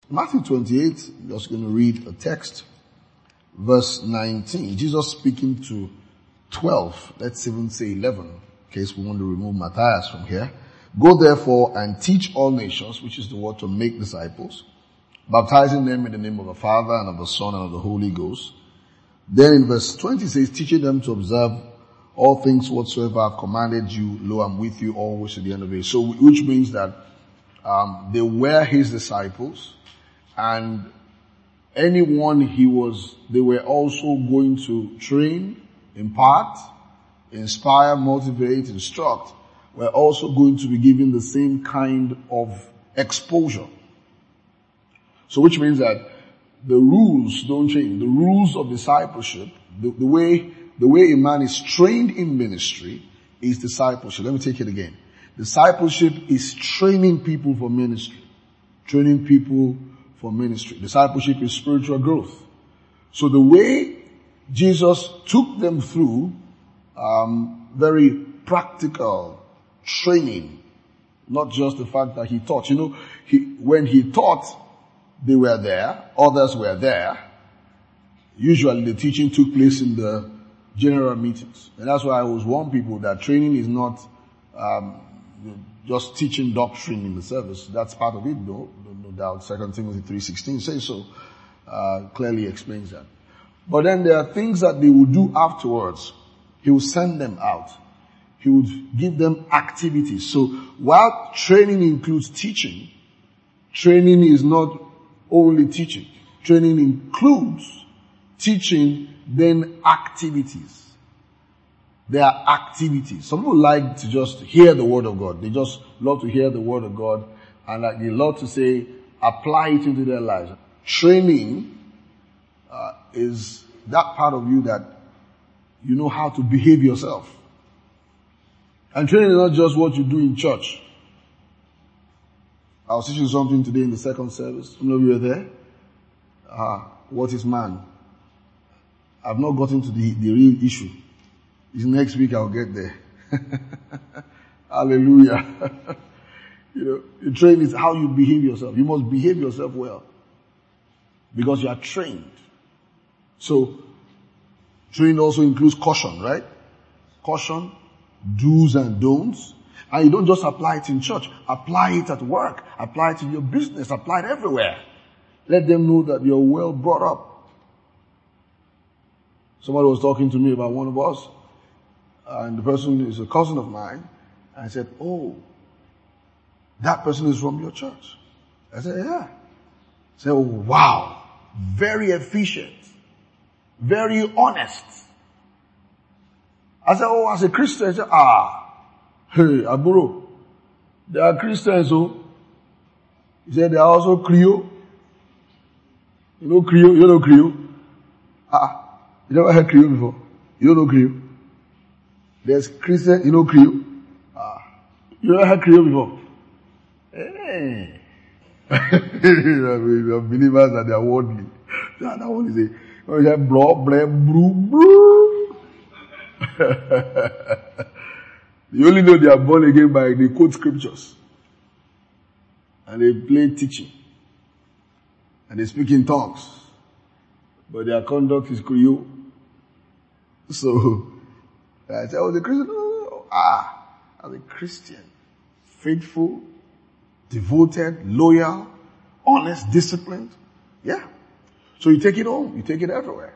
Matthew 28, I'm just going to read a text. Verse 19, Jesus speaking to 12, let's even say 11, in case we want to remove Matthias from here. Go therefore and teach all nations, which is the word to make disciples, baptizing them in the name of the Father and of the Son and of the Holy Ghost. Then in verse 20 says, teaching them to observe all things whatsoever I've commanded you, lo, I'm with you always to the end of the age. So, which means that, they were his disciples, and anyone they were also going to train, impart, inspire, motivate, instruct, were also going to be given the same kind of exposure. So which means that the rules don't change. The rules of discipleship, the way a man is trained in ministry is discipleship. Let me take it again. Discipleship is training people for ministry. Training people for ministry. Discipleship is spiritual growth. So the way Jesus took them through very practical training, not just the fact that he taught. When he taught, they were there, others were there. Usually the teaching took place in the general meetings. And that's why I always warn people that training is not just teaching doctrine in the service. That's part of it, though. No doubt 2 Timothy 3:16 says so. Clearly explains that. But then there are things that they will do afterwards. He will send them out. He would give them activities. So while training includes teaching, training is not only teaching. Training includes teaching, then activities. There are activities. Some people like to just hear the word of God. They just love to hear the word of God, and they love to say, apply it into their lives. Training is that part of you that you know how to behave yourself. And training is not just what you do in church. I was teaching something today in the second service. Some of you were there. What is man? I've not gotten to the real issue. It's next week I'll get there. Hallelujah. The training is how you behave yourself. You must behave yourself well. Because you are trained. So, training also includes caution, right? Caution, do's and don'ts. And you don't just apply it in church. Apply it at work. Apply it in your business. Apply it everywhere. Let them know that you're well brought up. Somebody was talking to me about one of us. And the person is a cousin of mine. And I said, oh, that person is from your church. I said, yeah. I said, oh, wow. Very efficient. Very honest. I said, oh, as a Christian, I said, hey, Aburo, there are Christians, oh. He said, there are also Creole. You know Creole? You don't know Creole? You never heard Creole before? You don't know Creole? There's Christian, you know Creole? You never heard Creole before? Hey. Believers that they are worldly. That one is a blah, blah, brew, brew. You only know they are born again by they quote scriptures. And they play teaching. And they speak in tongues. But their conduct is Creole. So, I said, oh, the Christian, as a Christian, faithful, devoted, loyal, honest, disciplined. Yeah. So you take it home. You take it everywhere.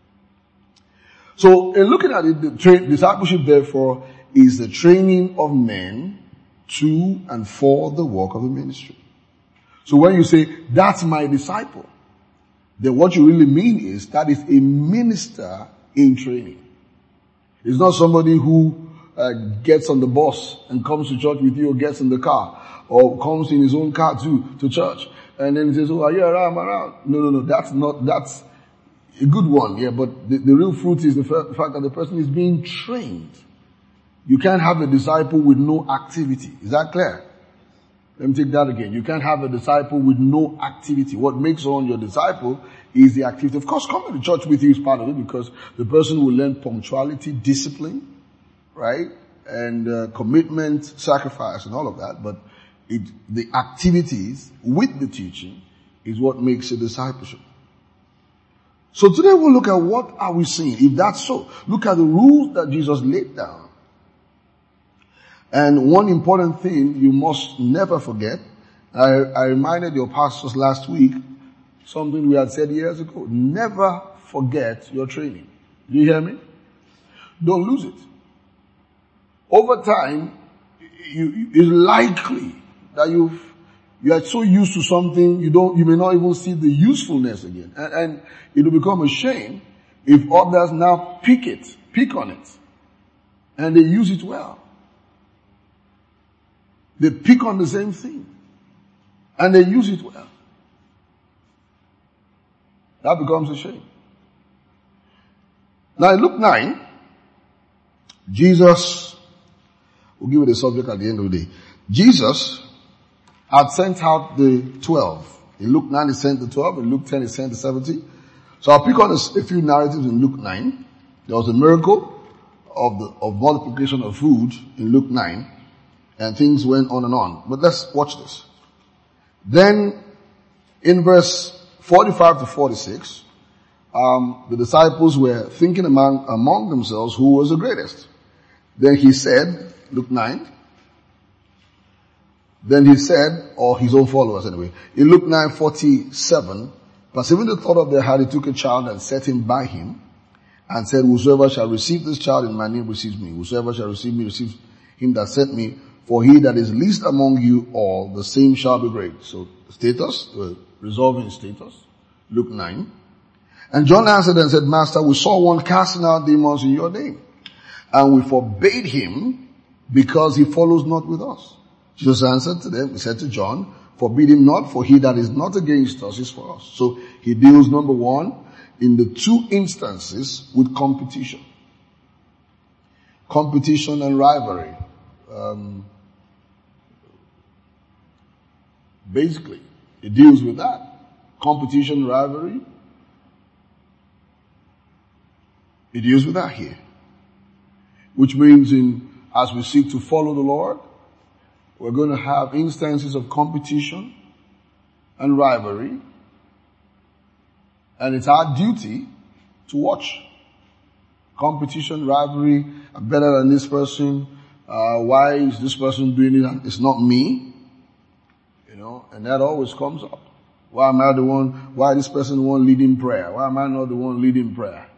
So in looking at it, discipleship therefore is the training of men to and for the work of the ministry. So when you say, that's my disciple, then what you really mean is that is a minister in training. It's not somebody who gets on the bus and comes to church with you, or gets in the car, or comes in his own car to church, and then he says, oh, are you around? I'm around. No, that's a good one, yeah, but the real fruit is the fact that the person is being trained. You can't have a disciple with no activity. Is that clear? Let me take that again. You can't have a disciple with no activity. What makes someone your disciple is the activity. Of course, coming to church with you is part of it, because the person will learn punctuality, discipline, right? And commitment, sacrifice, and all of that. But the activities with the teaching is what makes a discipleship. So today we'll look at what are we seeing. If that's so, look at the rules that Jesus laid down. And one important thing you must never forget, I reminded your pastors last week, something we had said years ago, never forget your training. Do you hear me? Don't lose it. Over time, it's likely that you are so used to something, you may not even see the usefulness again. And it will become a shame if others now pick on it, and they use it well. They pick on the same thing, and they use it well. That becomes a shame. Now in Luke 9, Jesus, we'll give you the subject at the end of the day. Jesus had sent out the 12. In Luke 9 he sent the 12, in Luke 10 he sent the 70. So I'll pick on a few narratives in Luke 9. There was a miracle of multiplication of food in Luke 9, and things went on and on. But let's watch this. Then in verse 45 to 46, the disciples were thinking among themselves who was the greatest. Then he said, Luke 9, then he said, or his own followers anyway, in Luke 9:47, perceiving the thought of their heart, he took a child and set him by him, and said, whosoever shall receive this child in my name receives me. Whosoever shall receive me receives him that sent me. For he that is least among you all, the same shall be great. So status, resolving status, Luke 9. And John answered and said, Master, we saw one casting out demons in your name, and we forbade him because he follows not with us. Jesus answered to them, he said to John, forbid him not, for he that is not against us is for us. So he deals, number one, in the two instances with competition. Competition and rivalry. Basically, it deals with that. Competition, rivalry. It deals with that here. Which means as we seek to follow the Lord, we're going to have instances of competition and rivalry. And it's our duty to watch. Competition, rivalry, I'm better than this person. Why is this person doing it? It's not me. And that always comes up. Why am I the one, why this person the one leading prayer? Why am I not the one leading prayer?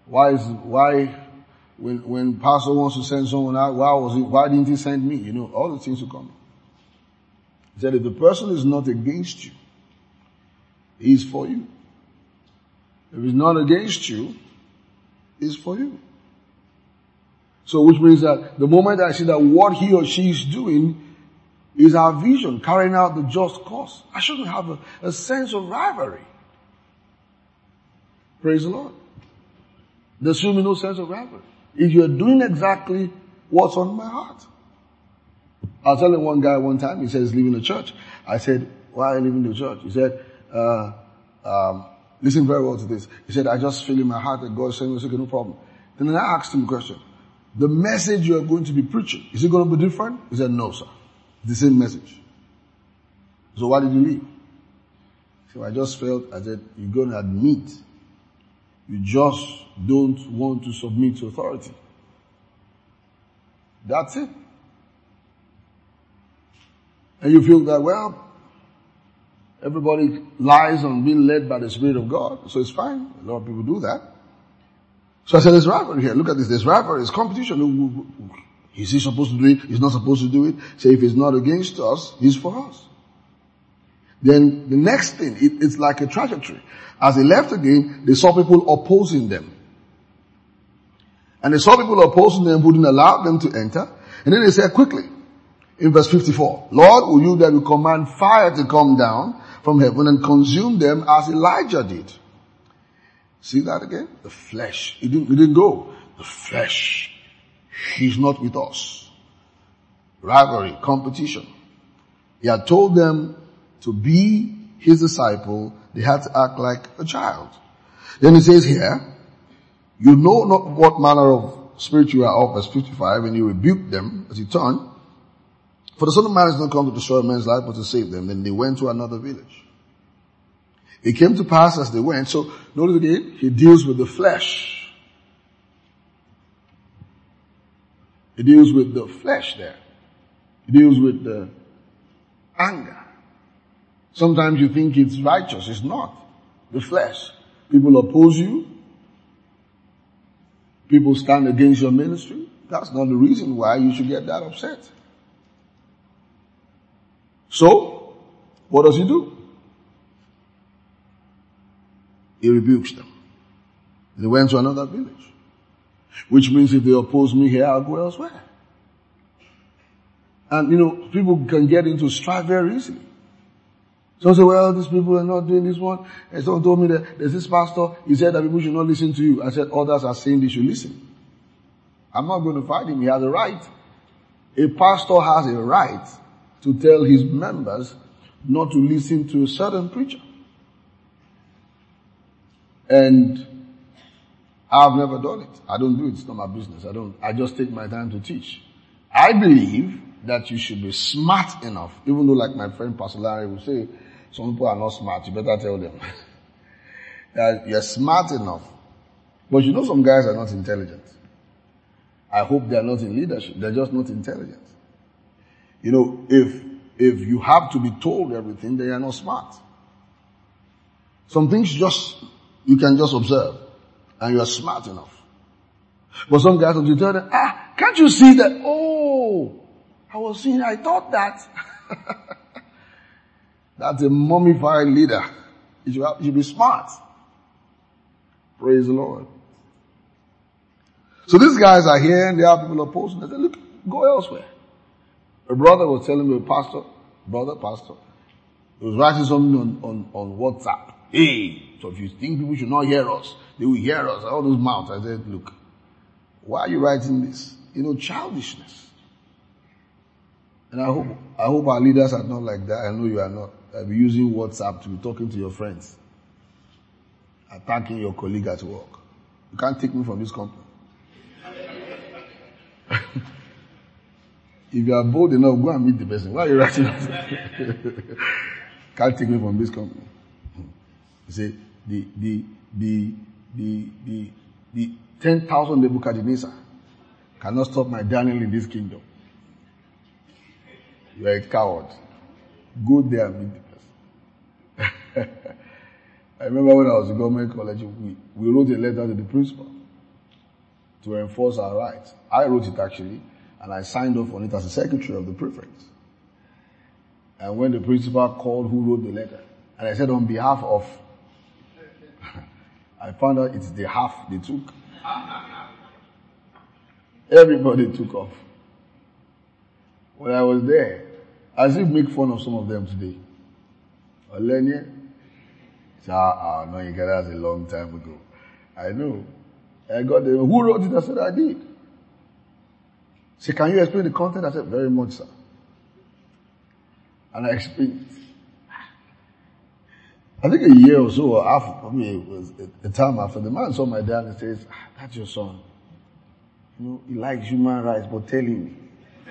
When pastor wants to send someone out, why didn't he send me? All the things will come. He said, if the person is not against you, he's for you. If he's not against you, he's for you. So which means that the moment I see that what he or she is doing is our vision, carrying out the just cause, I shouldn't have a sense of rivalry. Praise the Lord. There should be no sense of rivalry. If you're doing exactly what's on my heart. I was telling one guy one time, he said he's leaving the church. I said, why are you leaving the church? He said, listen very well to this. He said, I just feel in my heart that God is saying, okay, no problem. And then I asked him a question. The message you're going to be preaching, is it going to be different? He said, no, sir. The same message. So why did you leave? So I just felt, I said, you're going to admit you just don't want to submit to authority. That's it. And you feel that, well, everybody lies on being led by the Spirit of God, so it's fine. A lot of people do that. So I said, there's rivalry here. Look at this. There's rivalry. It's competition. Is he supposed to do it? He's not supposed to do it. Say, if he's not against us, he's for us. Then the next thing, it's like a trajectory. As they left again, they saw people opposing them. And they saw people opposing them who didn't allow them to enter. And then they said quickly, in verse 54, Lord, will you that will command fire to come down from heaven and consume them as Elijah did? See that again? The flesh. It didn't go. The flesh. He's not with us. Rivalry, competition. He had told them to be his disciple. They had to act like a child. Then he says here, you know not what manner of spirit you are of, verse 55, and you rebuked them as he turned. For the Son of Man is not come to destroy men's life, but to save them. Then they went to another village. It came to pass as they went. So notice again, he deals with the flesh. He deals with the flesh there. He deals with the anger. Sometimes you think it's righteous. It's not. The flesh. People oppose you. People stand against your ministry. That's not the reason why you should get that upset. So, what does he do? He rebukes them. They went to another village. Which means if they oppose me here, I'll go elsewhere. And people can get into strife very easily. Some say, well, these people are not doing this one. And someone told me that there's this pastor, he said that people should not listen to you. I said, others are saying they should listen. I'm not going to fight him. He has a right. A pastor has a right to tell his members not to listen to a certain preacher. And I've never done it. I don't do it. It's not my business. I just take my time to teach. I believe that you should be smart enough, even though like my friend Pastor Larry will say, some people are not smart. You better tell them that you're smart enough. But some guys are not intelligent. I hope they're not in leadership. They're just not intelligent. If you have to be told everything, then you're not smart. Some things you can just observe and you're smart enough. But some guys will tell them, can't you see that? Oh, I thought that. That's a mummified leader. You should be smart. Praise the Lord. So these guys are here and there are people opposing. They say, look, go elsewhere. A brother was telling me, pastor, he was writing something on WhatsApp. Hey, so if you think people should not hear us, they will hear us. All those mouths. I said, look, why are you writing this? Childishness. And I hope our leaders are not like that. I know you are not. I'll be using WhatsApp to be talking to your friends, attacking your colleague at work. You can't take me from this company. If you are bold enough, go and meet the person. Why are you writing that? Can't take me from this company. You say the 10,000 Nebuchadnezzar cannot stop my Daniel in this kingdom. You are a coward. Go there and meet the person. I remember when I was in government college, we wrote a letter to the principal to enforce our rights. I wrote it actually, and I signed off on it as the secretary of the prefect. And when the principal called who wrote the letter, and I said on behalf of, I found out it's the half they took. Everybody took off. When I was there, I still make fun of some of them today. Olenia, no, you get that a long time ago. I know. I got the, who wrote it? I said, I did. Say, can you explain the content? I said, very much, sir. And I explained it. I think a year or so after, it was a time after, the man saw my dad and says, that's your son. He likes human rights, but tell him.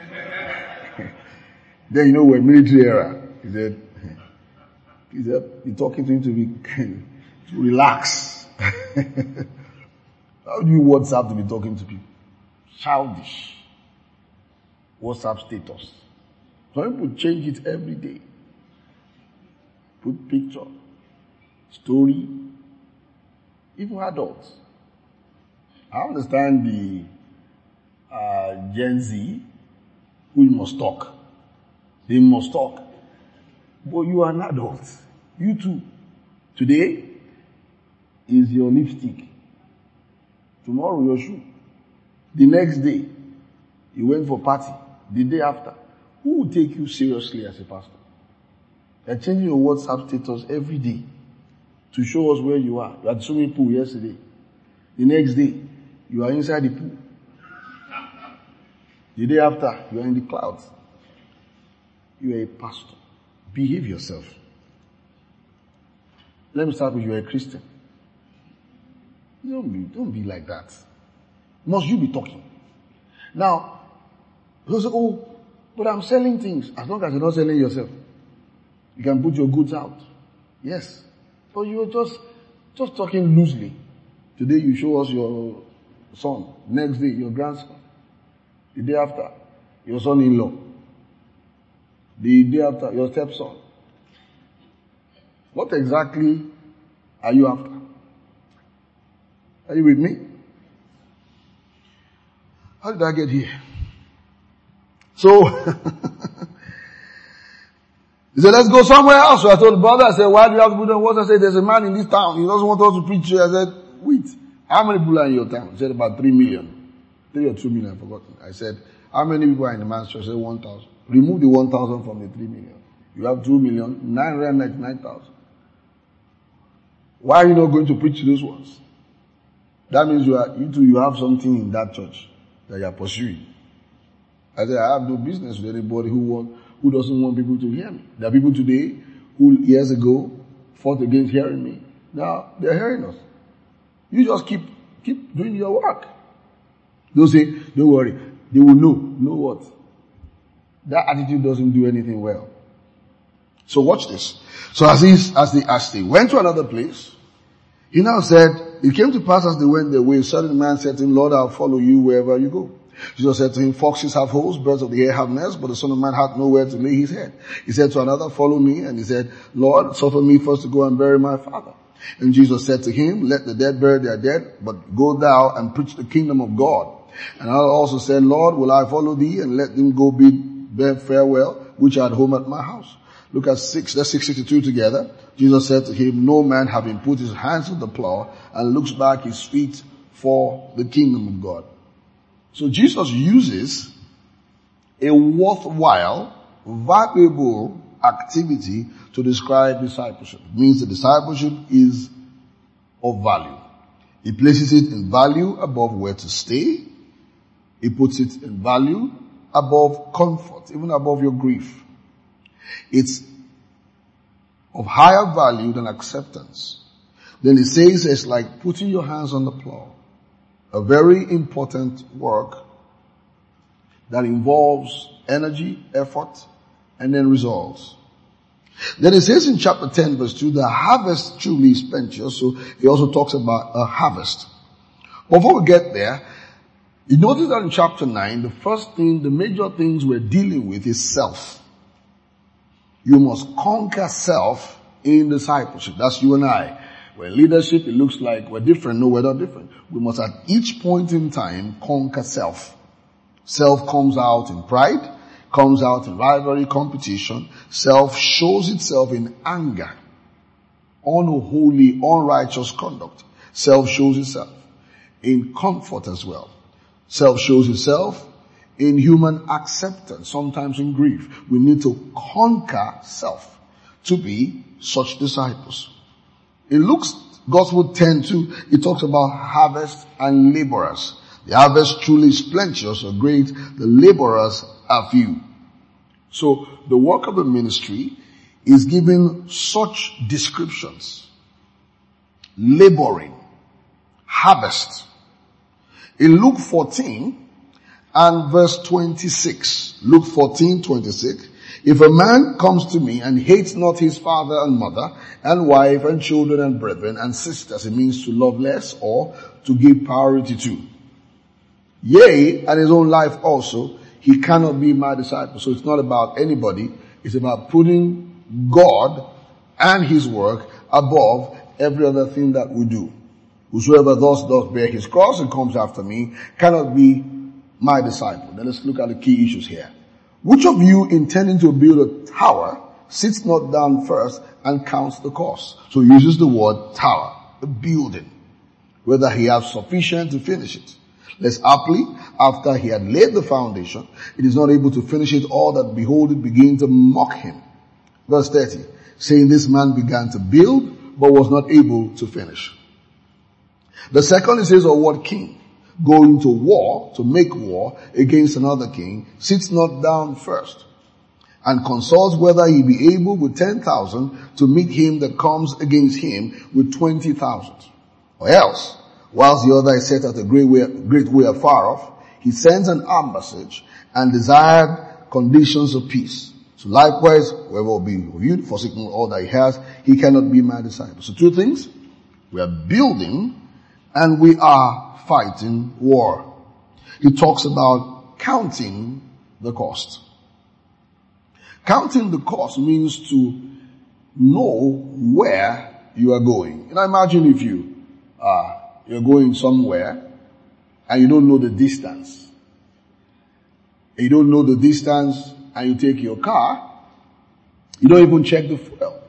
Then, we're military era. He said, be talking to him to relax. How do you WhatsApp to be talking to people? Childish. WhatsApp status. Some people change it every day. Put picture, story, even adults. I understand the Gen Z who must talk. They must talk. But you are an adult. You too. Today is your lipstick. Tomorrow your shoe. The next day, you went for party. The day after. Who will take you seriously as a pastor? You're changing your WhatsApp status every day to show us where you are. You had swimming pool yesterday. The next day, you are inside the pool. The day after, you are in the clouds. You are a pastor. Behave yourself. Let me start with you are a Christian. Don't be like that. Must you be talking? Now, people say, but I'm selling things. As long as you're not selling yourself, you can put your goods out. Yes. But you were just talking loosely. Today you show us your son. Next day, your grandson. The day after, your son-in-law. The day after, your stepson. What exactly are you after? Are you with me? How did I get here? So, he said, let's go somewhere else. So I told the brother, I said, why do you have to put on what? I said, there's a man in this town. He doesn't want us to preach here. I said, wait, how many people are in your town? He said, about 3 million. 3 or 2 million, I've forgotten. I said, how many people are in the man's church? I said, 1,000. Remove the 1,000 from the 3 million. You have 2,999,000. Why are you not going to preach to those ones? That means you have something in that church that you are pursuing. I said, I have no business with anybody who doesn't want people to hear me. There are people today who years ago fought against hearing me. Now they're hearing us. You just keep doing your work. Don't say, don't worry. They will know. Know what? That attitude doesn't do anything well. So watch this. So as they went to another place, he now said, it came to pass as they went their way, a certain man said to him, Lord, I'll follow you wherever you go. Jesus said to him, foxes have holes, birds of the air have nests, but the Son of Man hath nowhere to lay his head. He said to another, follow me. And he said, Lord, suffer me first to go and bury my father. And Jesus said to him, let the dead bury their dead, but go thou and preach the kingdom of God. And another also said, Lord, will I follow thee and let them go bid farewell, which are at home at my house? Look at 662 together. Jesus said to him, no man having put his hands to the plow and looks back his feet for the kingdom of God. So Jesus uses a worthwhile, valuable activity to describe discipleship. It means the discipleship is of value. He places it in value above where to stay. He puts it in value above comfort, even above your grief. It's of higher value than acceptance. Then he says it's like putting your hands on the plow. A very important work that involves energy, effort, and then results. Then it says in chapter 10 verse 2, the harvest truly is plenteous. So he also talks about a harvest. Before we get there, you notice that in chapter 9, the major things we're dealing with is self. You must conquer self in discipleship. That's you and I. When leadership, it looks like we're different. No, we're not different. We must at each point in time conquer self. Self comes out in pride, comes out in rivalry, competition. Self shows itself in anger, unholy, unrighteous conduct. Self shows itself in comfort as well. Self shows itself in human acceptance, sometimes in grief. We need to conquer self to be such disciples. In Luke's Gospel 10:2, it talks about harvest and laborers. The harvest truly is plenteous or great, the laborers are few. So the work of the ministry is given such descriptions. Laboring, harvest. In Luke 14 and verse 26, Luke 14:26, if a man comes to me and hates not his father and mother and wife and children and brethren and sisters, it means to love less or to give priority to. Yea, and his own life also, he cannot be my disciple. So it's not about anybody. It's about putting God and his work above every other thing that we do. Whosoever thus does bear his cross and comes after me cannot be my disciple. Then let's look at the key issues here. Which of you intending to build a tower sits not down first and counts the cost? So he uses the word tower, a building, whether he has sufficient to finish it. Lest haply, after he had laid the foundation, it is not able to finish it, all that behold it begin to mock him. Verse 30, saying this man began to build, but was not able to finish. The second, it says, or what king, going to war, to make war against another king, sits not down first, and consults whether he be able with 10,000 to meet him that comes against him with 20,000. Or else, whilst the other is set at a great way afar off, he sends an ambassage and desired conditions of peace. So likewise, whoever will be reviewed, forsaking all that he has, he cannot be my disciple. So two things. We are building and we are fighting war. He talks about counting the cost. Counting the cost means to know where you are going. Imagine if you're going somewhere and you don't know the distance. You don't know the distance and you take your car, you don't even check the fuel.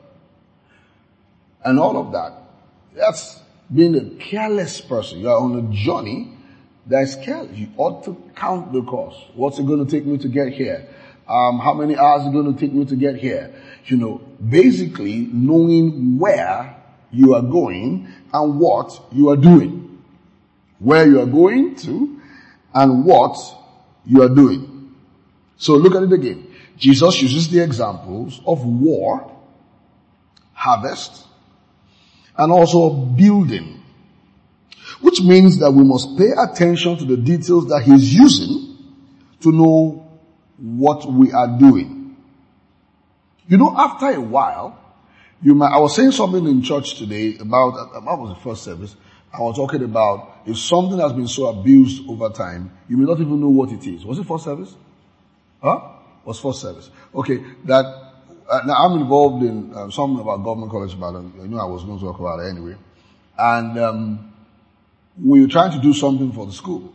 And all of that. That's being a careless person. You are on a journey that is careless. You ought to count the cost. What's it going to take me to get here? How many hours is it going to take me to get here? Basically knowing where you are going and what you are doing. Where you are going to and what you are doing. So look at it again. Jesus uses the examples of war, harvest, and also building. Which means that we must pay attention to the details that he's using to know what we are doing. After a while, I was saying something in church today about, that was the first service. I was talking about if something has been so abused over time, you may not even know what it is. Was it first service? Was first service. Okay, now I'm involved in something about government college, but I was going to talk about it anyway. And we were trying to do something for the school.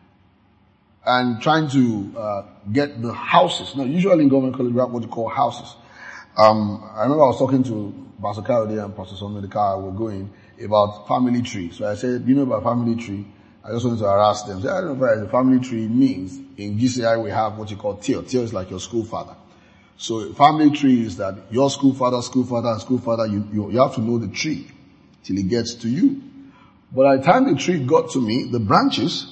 And trying to get the houses. Now, usually in government college, we have what you call houses. I remember I was talking to Pastor Kayode and Pastor Somme, the car we're going, about family tree. So I said, about family tree? I just wanted to harass them. So I don't know what the family tree means. In GCI, we have what you call Tio. Tio is like your school father. So family tree is that your school father, and school father, you have to know the tree till it gets to you. But by the time the tree got to me, the branches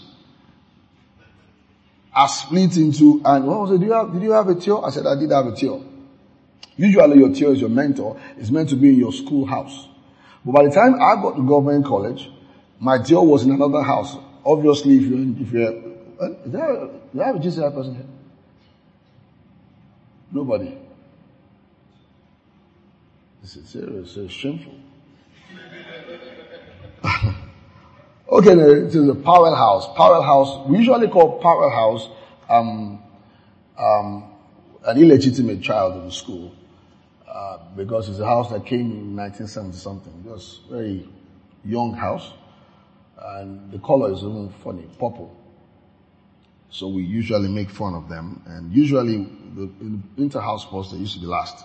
are split into, and one was it, did you have a Tio? I said, I did have a Tio. Usually your Tio is your mentor. It's meant to be in your schoolhouse. But by the time I got to government college, my Tio was in another house. Obviously, if you're, do you have a GCI person here? Nobody. This is serious. It's shameful. Okay, it is a Powell house. Powell house, we usually call Powell house, an illegitimate child in the school, because it's a house that came in 1970 something. Just very young house. And the color is even funny, purple. So we usually make fun of them. And usually in the inter-house sports, they used to be last.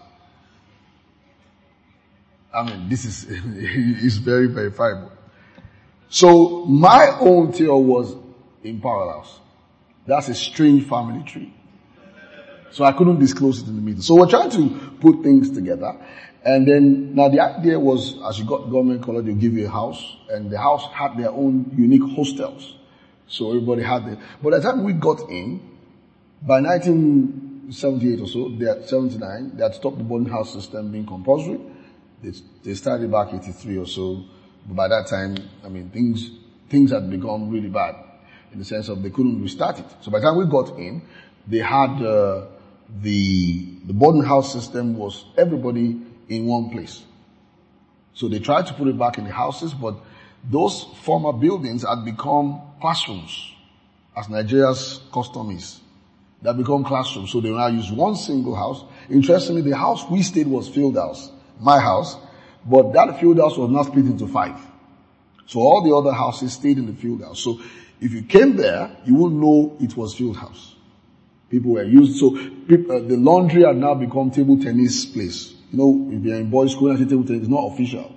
This is very verifiable. So my own Tio was in Powell house. That's a strange family tree. So I couldn't disclose it in the meeting. So we're trying to put things together. And then, now the idea was, as you got government college, they'll give you a house. And the house had their own unique hostels. So everybody had it. But by the time we got in, by 1978 or so, 79, they had stopped the boarding house system being compulsory. They started back 83 or so. But by that time, things had become really bad in the sense of they couldn't restart it. So by the time we got in, they had, the boarding house system was everybody in one place. So they tried to put it back in the houses, but those former buildings had become classrooms, as Nigeria's custom is. They had become classrooms. So they now use one single house. Interestingly, the house we stayed was field house, my house, but that field house was now split into 5. So all the other houses stayed in the field house. So if you came there, you wouldn't know it was field house. People were used, so the laundry had now become table tennis place. If you're in boys' school and table tennis, it's not official.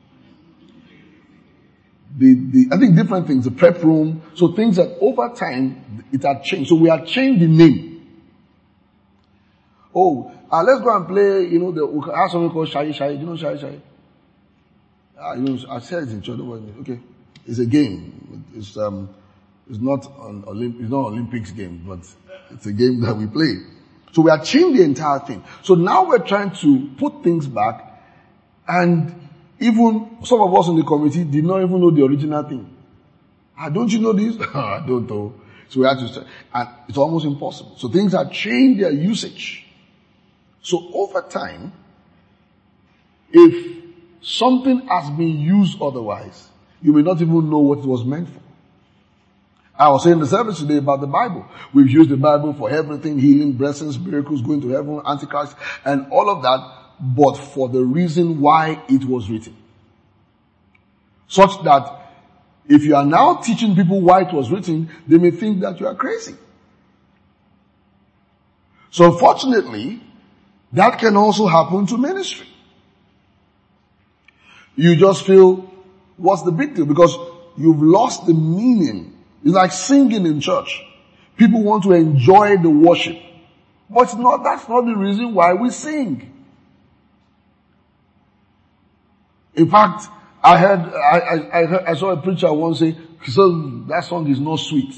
I think different things, the prep room, so things that over time, it had changed. So we had changed the name. Let's go and play, we have something called Shai. Do you know Shai? I said it in church, don't worry. Okay. It's a game. It's not an Olympics game, but it's a game that we play. So we have changed the entire thing. So now we're trying to put things back, and even some of us in the committee did not even know the original thing. Don't you know this? I don't know. So we had to, and it's almost impossible. So things have changed their usage. So over time, if something has been used otherwise, you may not even know what it was meant for. I was saying in the service today about the Bible. We've used the Bible for everything, healing, blessings, miracles, going to heaven, Antichrist, and all of that, but for the reason why it was written. Such that if you are now teaching people why it was written, they may think that you are crazy. So unfortunately, that can also happen to ministry. You just feel, what's the big deal? Because you've lost the meaning. It's like singing in church. People want to enjoy the worship. But that's not the reason why we sing. In fact, I saw a preacher once say, so that song is not sweet.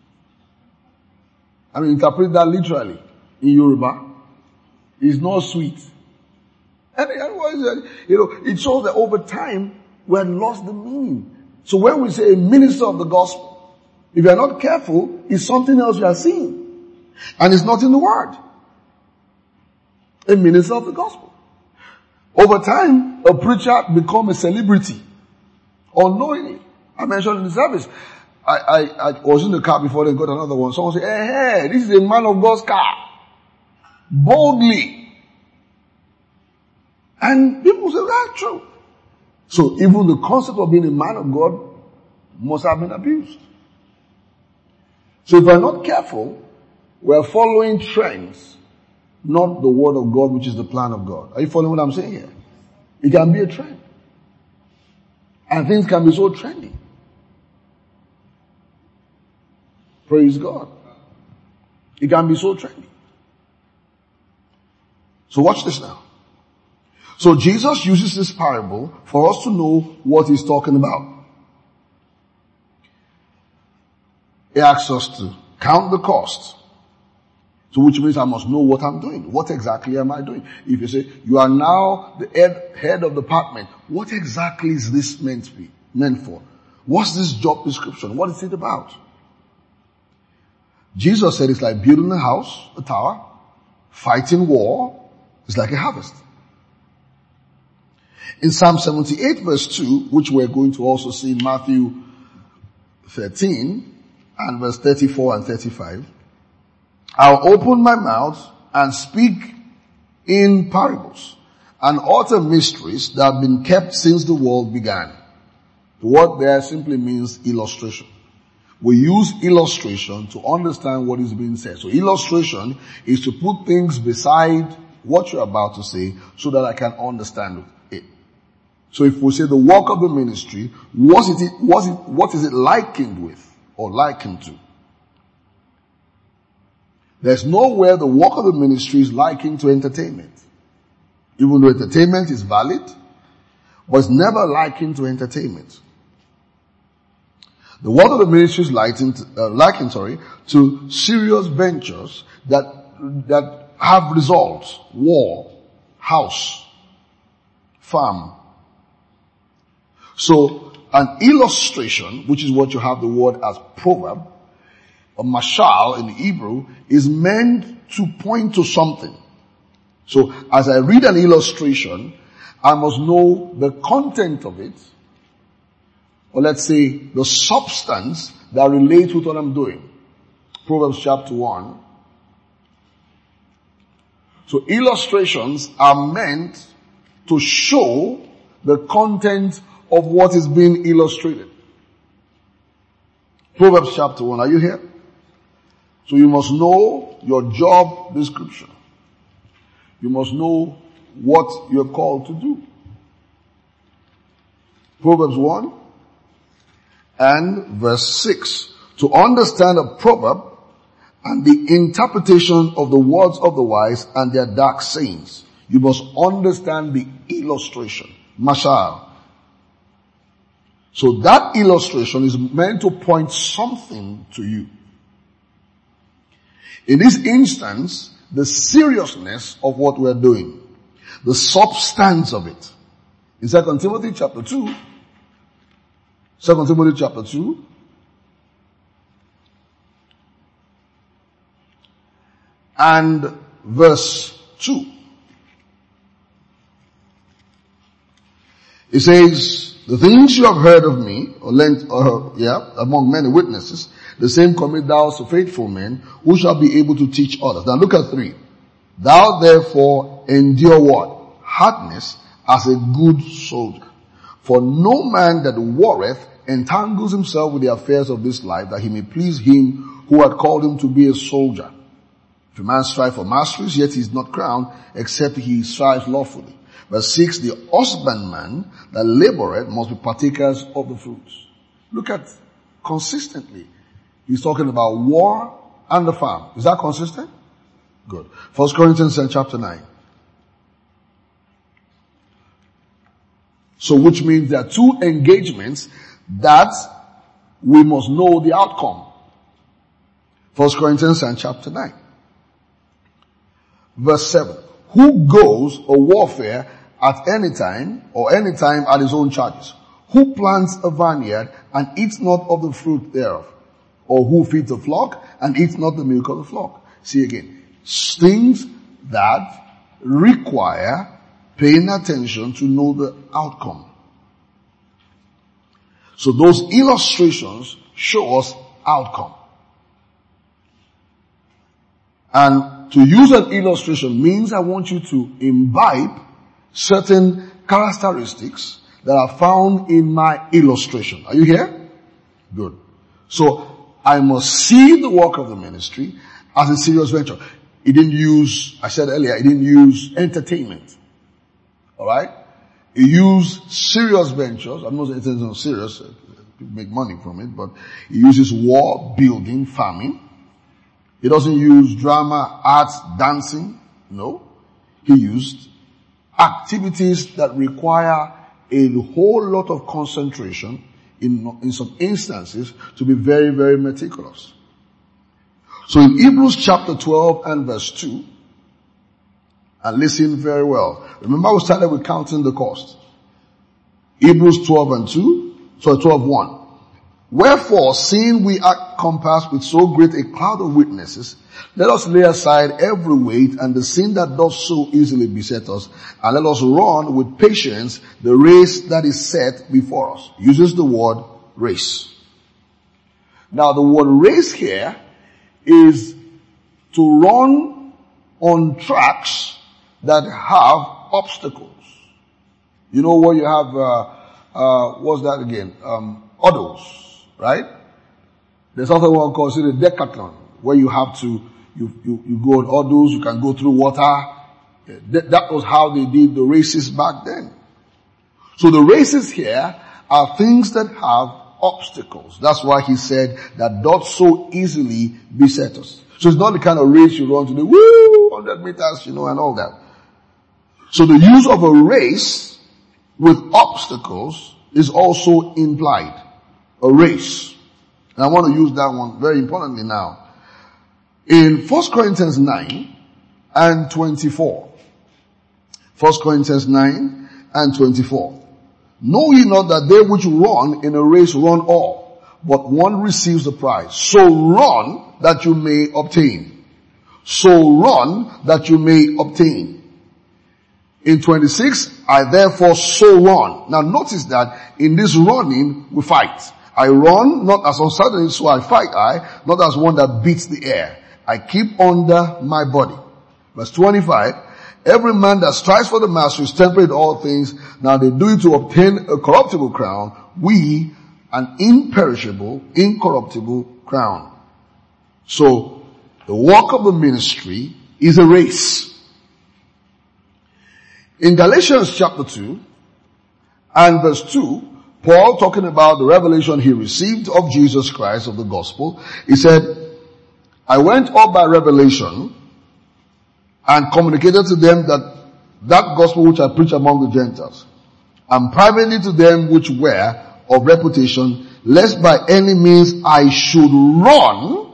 I mean, interpret that literally in Yoruba. It's not sweet. And it shows that over time, we have lost the meaning. So when we say a minister of the gospel, if you are not careful, it's something else you are seeing. And it's not in the word. A minister of the gospel. Over time, a preacher becomes a celebrity. Unknowingly. I mentioned in the service. I was in the car before they got another one. Someone said, hey, this is a man of God's car. Boldly. And people say, that's true. So even the concept of being a man of God must have been abused. So if we're not careful, we're following trends, not the word of God, which is the plan of God. Are you following what I'm saying here? It can be a trend. And things can be so trendy. Praise God. It can be so trendy. So watch this now. So Jesus uses this parable for us to know what he's talking about. He asks us to count the cost. So which means I must know what I'm doing. What exactly am I doing? If you say, you are now the head of the department, what exactly is this meant for? What's this job description? What is it about? Jesus said it's like building a house, a tower, fighting war. It's like a harvest. In Psalm 78 verse 2, which we're going to also see in Matthew 13 and verse 34 and 35, I'll open my mouth and speak in parables and utter mysteries that have been kept since the world began. The word there simply means illustration. We use illustration to understand what is being said. So illustration is to put things beside what you're about to say so that I can understand it. So if we say the work of the ministry, what is it likened with or likened to? There's nowhere the work of the ministry is likened to entertainment. Even though entertainment is valid, but it's never likened to entertainment. The work of the ministry is likened to serious ventures that have results. War, house, farm. So an illustration, which is what you have the word as proverb, a mashal in Hebrew, is meant to point to something. So as I read an illustration, I must know the content of it, or let's say the substance that relates with what I'm doing. Proverbs chapter 1. So illustrations are meant to show the content of what is being illustrated. Proverbs chapter 1. Are you here? So you must know your job description. You must know what you're called to do. Proverbs 1 and verse 6. To understand a proverb and the interpretation of the words of the wise and their dark sayings, you must understand the illustration. Mashal. So that illustration is meant to point something to you. In this instance, the seriousness of what we're doing, the substance of it. In 2 Timothy chapter 2, 2 Timothy chapter 2, and verse 2. It says, the things you have heard of me, among many witnesses, the same commit thou to faithful men, who shall be able to teach others. Now look at 3. Thou therefore endure what? Hardness as a good soldier. For no man that warreth entangles himself with the affairs of this life, that he may please him who had called him to be a soldier. If a man strive for masteries, yet he is not crowned, except he strives lawfully. Verse 6, the husbandman that laboreth must be partakers of the fruits. Look at consistently. He's talking about war and the farm. Is that consistent? Good. 1 Corinthians chapter 9. So which means there are 2 engagements that we must know the outcome. 1 Corinthians chapter 9. Verse 7. Who goes a warfare at any time at his own charges? Who plants a vineyard and eats not of the fruit thereof? Or who feeds a flock and eats not the milk of the flock? See again. Things that require paying attention to know the outcome. So those illustrations show us outcome. And to use an illustration means I want you to imbibe certain characteristics that are found in my illustration. Are you here? Good. So I must see the work of the ministry as a serious venture. I said earlier, it didn't use entertainment. Alright? It used serious ventures. I'm not saying it's not serious. People make money from it, but it uses war, building, farming. He doesn't use drama, arts, dancing. No. He used activities that require a whole lot of concentration, in some instances, to be very, very meticulous. So in Hebrews chapter 12 and verse 2, and listen very well. Remember we started with counting the cost. Hebrews 12:1. Wherefore, seeing we are compassed with so great a cloud of witnesses, let us lay aside every weight and the sin that does so easily beset us, and let us run with patience the race that is set before us. Uses the word race. Now the word race here is to run on tracks that have obstacles. You know what you have, what's that again? Hurdles, right? There's also one called the decathlon, where you have to, you go on hurdles, you can go through water. That was how they did the races back then. So the races here are things that have obstacles. That's why he said that doth so easily beset us. So it's not the kind of race you run to the 100 meters, and all that. So the use of a race with obstacles is also implied. A race. And I want to use that one very importantly now. In 1 Corinthians 9 and 24. 1 Corinthians 9 and 24. Know ye not that they which run in a race run all, but one receives the prize. So run that you may obtain. So run that you may obtain. In 26, I therefore so run. Now notice that in this running we fight. I run not as uncertain, so I fight not as one that beats the air. I keep under my body. Verse 25, every man that strives for the master is temperate in all things. Now they do it to obtain a corruptible crown, we an imperishable, incorruptible crown. So the work of the ministry is a race. In Galatians chapter 2 and verse 2, Paul, talking about the revelation he received of Jesus Christ, of the gospel, he said, I went up by revelation and communicated to them that gospel which I preach among the Gentiles, and privately to them which were of reputation, lest by any means I should run,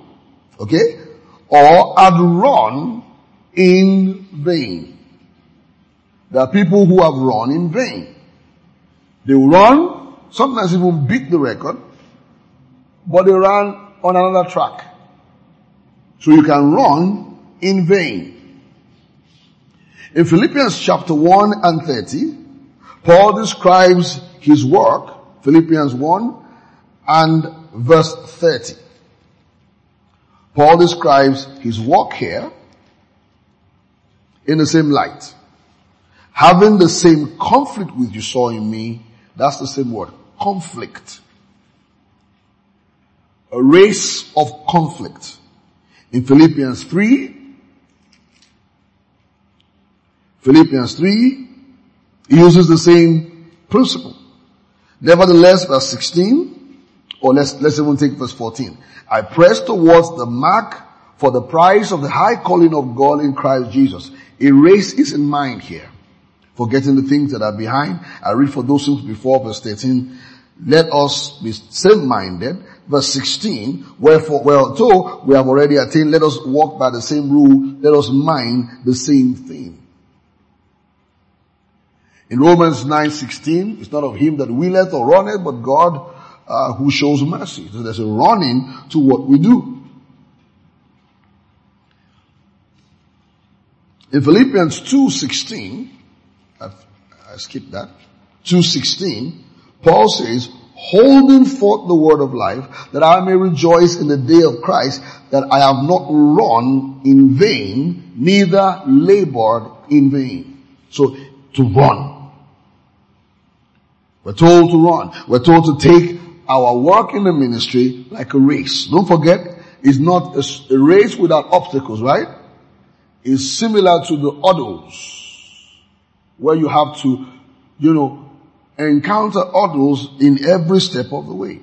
or had run in vain. There are people who have run in vain. They run, sometimes even beat the record, but they ran on another track. So you can run in vain. In Philippians chapter 1 and 30, Paul describes his work, Philippians 1 and verse 30. Paul describes his work here in the same light. Having the same conflict which you saw in me, that's the same word, conflict. A race of conflict. In Philippians 3, he uses the same principle. Nevertheless, verse 16, or let's even take verse 14. I press towards the mark for the prize of the high calling of God in Christ Jesus. A race is in mind here. Forgetting the things that are behind. I read for those things before, verse 13. Let us be same-minded. Verse 16, wherefore, though we have already attained, let us walk by the same rule, let us mind the same thing. In Romans 9:16, it's not of him that willeth or runneth, but God who shows mercy. So there's a running to what we do. In Philippians 2:16, I skipped that, 2:16, Paul says, holding forth the word of life, that I may rejoice in the day of Christ, that I have not run in vain, neither labored in vain. So, to run. We're told to run. We're told to take our work in the ministry like a race. Don't forget, it's not a race without obstacles, right? It's similar to the others, where you have to, encounter others in every step of the way.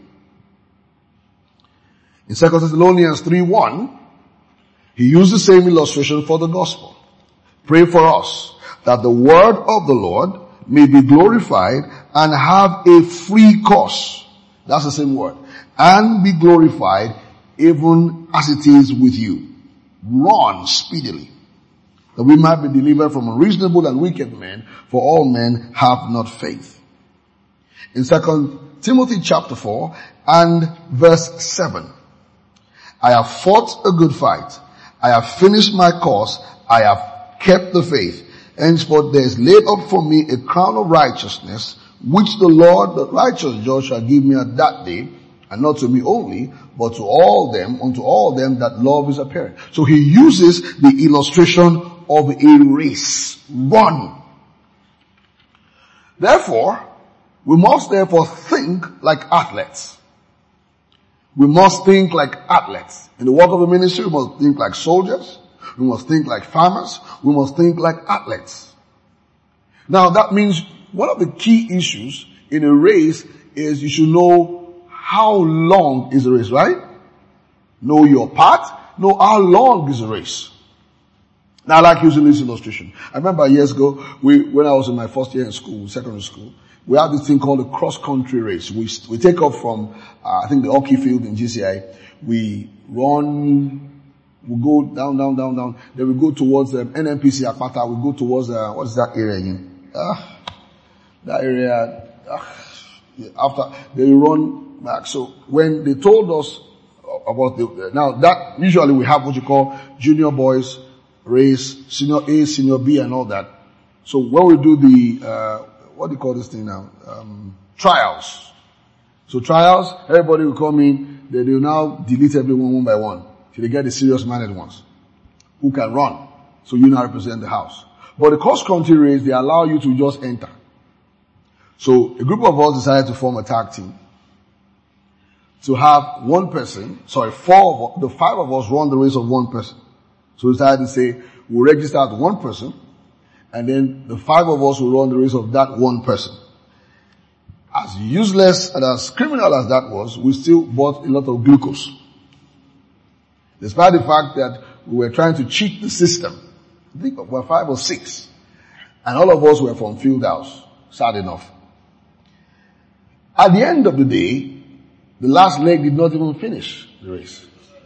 In 2 Thessalonians 3:1, he used the same illustration for the gospel. Pray for us that the word of the Lord may be glorified and have a free course. That's the same word. And be glorified even as it is with you. Run speedily, that we might be delivered from unreasonable and wicked men, for all men have not faith. In 2 Timothy chapter 4 and verse 7, I have fought a good fight. I have finished my course. I have kept the faith. Henceforth there is laid up for me a crown of righteousness, which the Lord, the righteous judge, shall give me at that day, and not to me only, but to all them, unto all them that love is apparent. So he uses the illustration of a race. Run. We must therefore think like athletes. We must think like athletes. In the work of the ministry, we must think like soldiers. We must think like farmers. We must think like athletes. Now that means one of the key issues in a race is you should know how long is the race, right? Know your part. Know how long is the race. Now I like using this illustration. I remember years ago, when I was in my first year in school, secondary school, we had this thing called a cross-country race. We take off from, I think the hockey field in GCI. We run, we go down. Then we go towards NNPC Akpata. We go towards, what's that area again? That area, after, they run back. So when they told us about now that, usually we have what you call junior boys race, senior A, senior B and all that. So when we do the, what do you call this thing now? Trials. So trials, everybody will come in, they will now delete everyone one by one. Till they get the serious minded ones who can run. So you now represent the house. But the cross-country race, they allow you to just enter. So a group of us decided to form a tag team. To have one person, the 5 of us run the race of one person. So we decided to say, we'll register as one person, and then the 5 of us will run the race of that one person. As useless and as criminal as that was, we still bought a lot of glucose. Despite the fact that we were trying to cheat the system. I think we were 5 or 6. And all of us were from Fieldhouse. Sad enough. At the end of the day, the last leg did not even finish the race.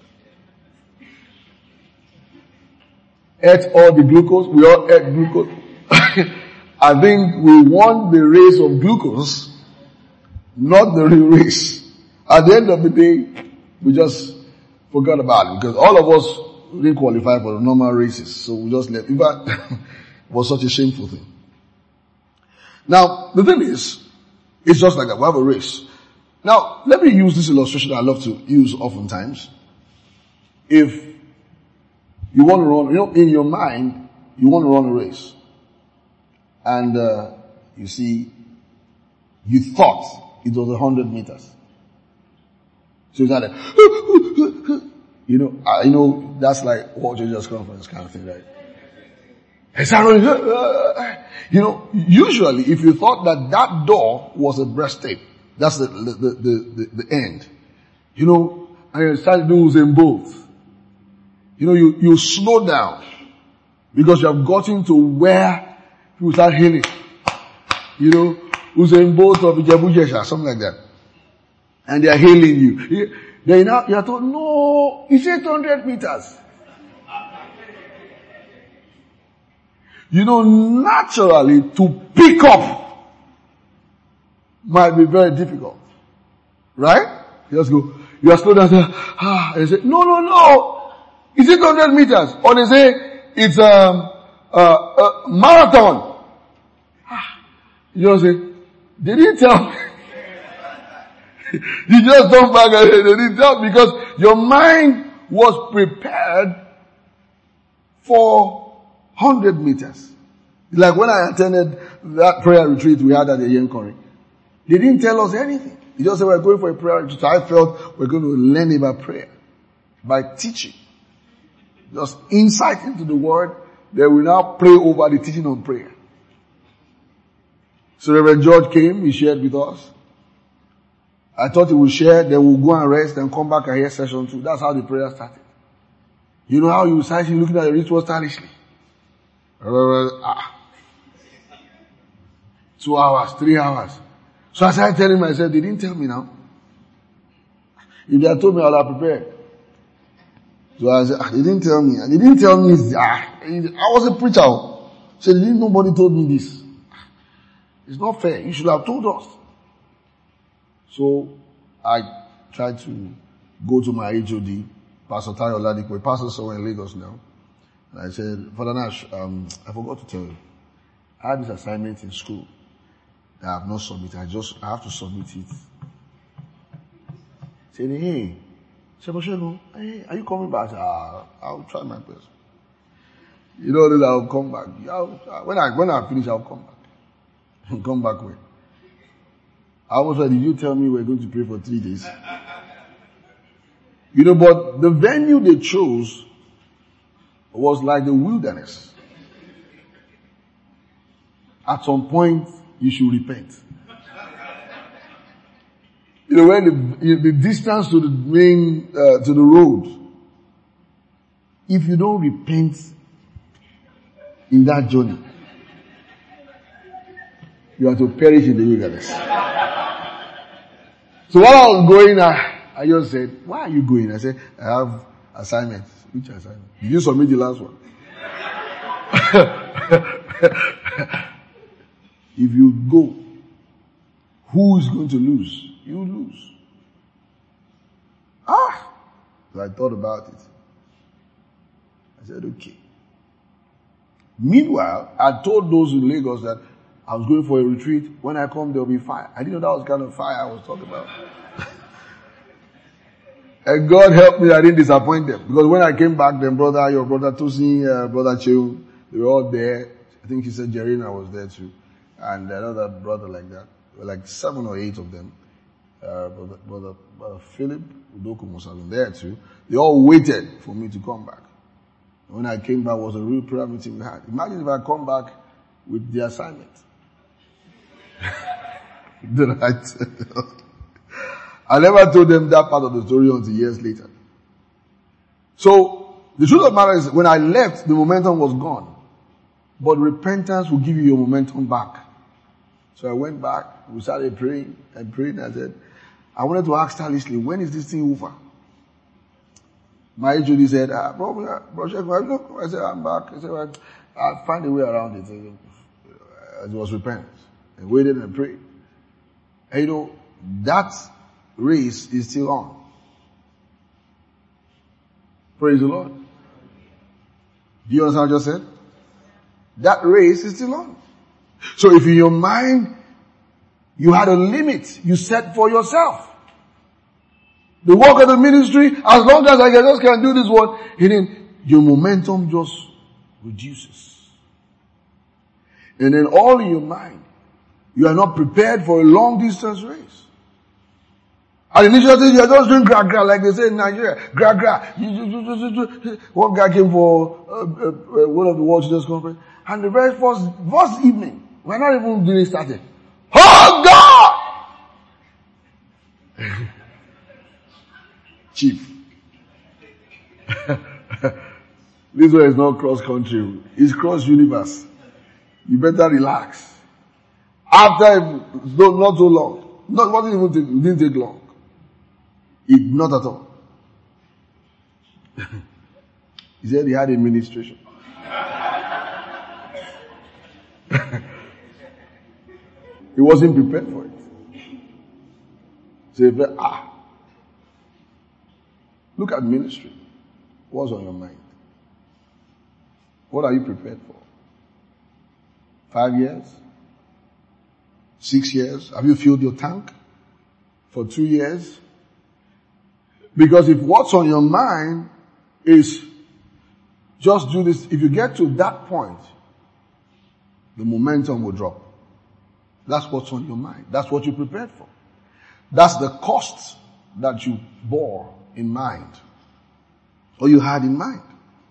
Ate all the glucose. We all ate glucose. I think we won the race of glucose, not the real race. At the end of the day, we just forgot about it because all of us didn't qualify for the normal races. So we just left. In fact, it was such a shameful thing. Now, the thing is, it's just like that. We have a race. Now, let me use this illustration I love to use oftentimes. If you want to run, in your mind, you want to run a race. And, you see, you thought it was 100 meters. So it's like, that's like World Changers Conference kind of thing, right? Usually if you thought that door was a breastplate, that's the end. And you start doing Usain Bolt. You slow down because you have gotten to where people start hailing. Usain Bolt of Ijebu-Jesha, something like that. And they are hailing you. Then you are told, no, it's 800 meters. Naturally to pick up might be very difficult. Right? You just go, you are slow down, and they say, no, it's 800 meters. Or they say, it's a marathon. You just say, they didn't tell me. You just don't back and say, they didn't tell me, because your mind was prepared for 100 meters. Like when I attended that prayer retreat we had at the Yenkori, they didn't tell us anything. They just said we're going for a prayer retreat. So I felt we're going to learn about prayer by teaching. Just insight into the word. They will now pray over the teaching on prayer. So Reverend George came, he shared with us. I thought he would share, then we'll go and rest and come back and hear session 2. That's how the prayer started. You know how you start looking at the ritual stylishly. 2 hours, 3 hours. So I started telling myself, they didn't tell me now. If they had told me, I would have prepared. So I said, they didn't tell me. They didn't tell me. I was a preacher. So nobody told me this. It's not fair. You should have told us. So I tried to go to my HOD, Pastor Tayo Ladipo, pastor somewhere in Lagos now. And I said, Father Nash, I forgot to tell you. I had this assignment in school that I have not submitted. I have to submit it. He said, hey, Sheboshego, hey, are you coming back? I said, I'll try my best. You know that I'll come back. When I finish, I'll come back. Come back when? I was like, did you tell me we're going to pray for 3 days? But the venue they chose was like the wilderness. At some point, you should repent. When the distance to the main, to the road, if you don't repent in that journey, you are to perish in the wilderness. So while I was going, I just said, why are you going? I said, I have assignments. Which assignment? Did you submit the last one? If you go, who is going to lose? You lose. So I thought about it. I said, okay. Meanwhile, I told those in Lagos that I was going for a retreat. When I come, there will be fire. I didn't know that was the kind of fire I was talking about. And God helped me, I didn't disappoint them. Because when I came back, then your brother Tosin, brother Cheung, they were all there. I think he said Jerina was there too. And another brother like that. There were like 7 or 8 of them. Brother Philip, Udoku must have been there too. They all waited for me to come back. When I came back, it was a real prayer meeting we had. Imagine if I come back with the assignment. I never told them that part of the story until years later. So, the truth of the matter is, when I left, the momentum was gone. But repentance will give you your momentum back. So I went back, we started praying, and praying. I said, I wanted to ask stylishly, when is this thing over? My HOD said, bro, I said, I'm back. I said, well, I'll find a way around it. It was repentance. And waited and prayed. And that race is still on. Praise the Lord. Do you understand what I just said? That race is still on. So if in your mind, you had a limit you set for yourself. The work of the ministry, as long as I just can do this one, and then your momentum just reduces. And then all in your mind, you are not prepared for a long distance race. At the initial stage, you are just doing gra-gra, like they say in Nigeria. Gra-gra. One guy came for one of the World Children's Conference, and the very first evening, we're not even really started. Oh God! Chief. This one is not cross country. It's cross universe. You better relax. After, not so long. It didn't take long. Not at all. He said he had administration. He wasn't prepared for it. So look at ministry. What's on your mind? What are you prepared for? 5 years? 6 years? Have you filled your tank? For 2 years? Because if what's on your mind is just do this, if you get to that point, the momentum will drop. That's what's on your mind. That's what you prepared for. That's the cost that you bore in mind, or you had in mind.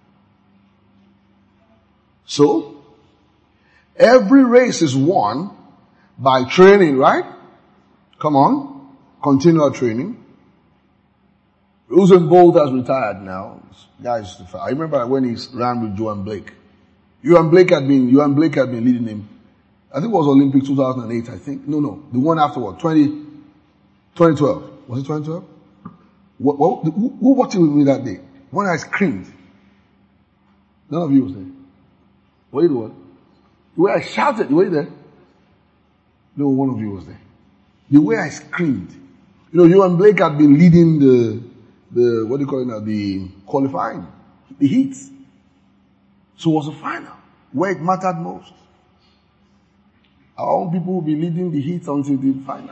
So, every race is won by training, right? Come on. Continual training. Usain Bolt has retired now. Guys, I remember when he ran with Johan Blake. Johan Blake had been leading him. I think it was Olympic 2008, I think. No. The one afterward, 2012. Was it 2012? Who watched it with me that day? When I screamed. None of you was there. Were you the one? The way I shouted, were you there? No, one of you was there. The way I screamed. You know, Johan Blake had been leading the what do you call it now? The qualifying. The heats. So it was a final. Where it mattered most. Our own people will be leading the heats until the final.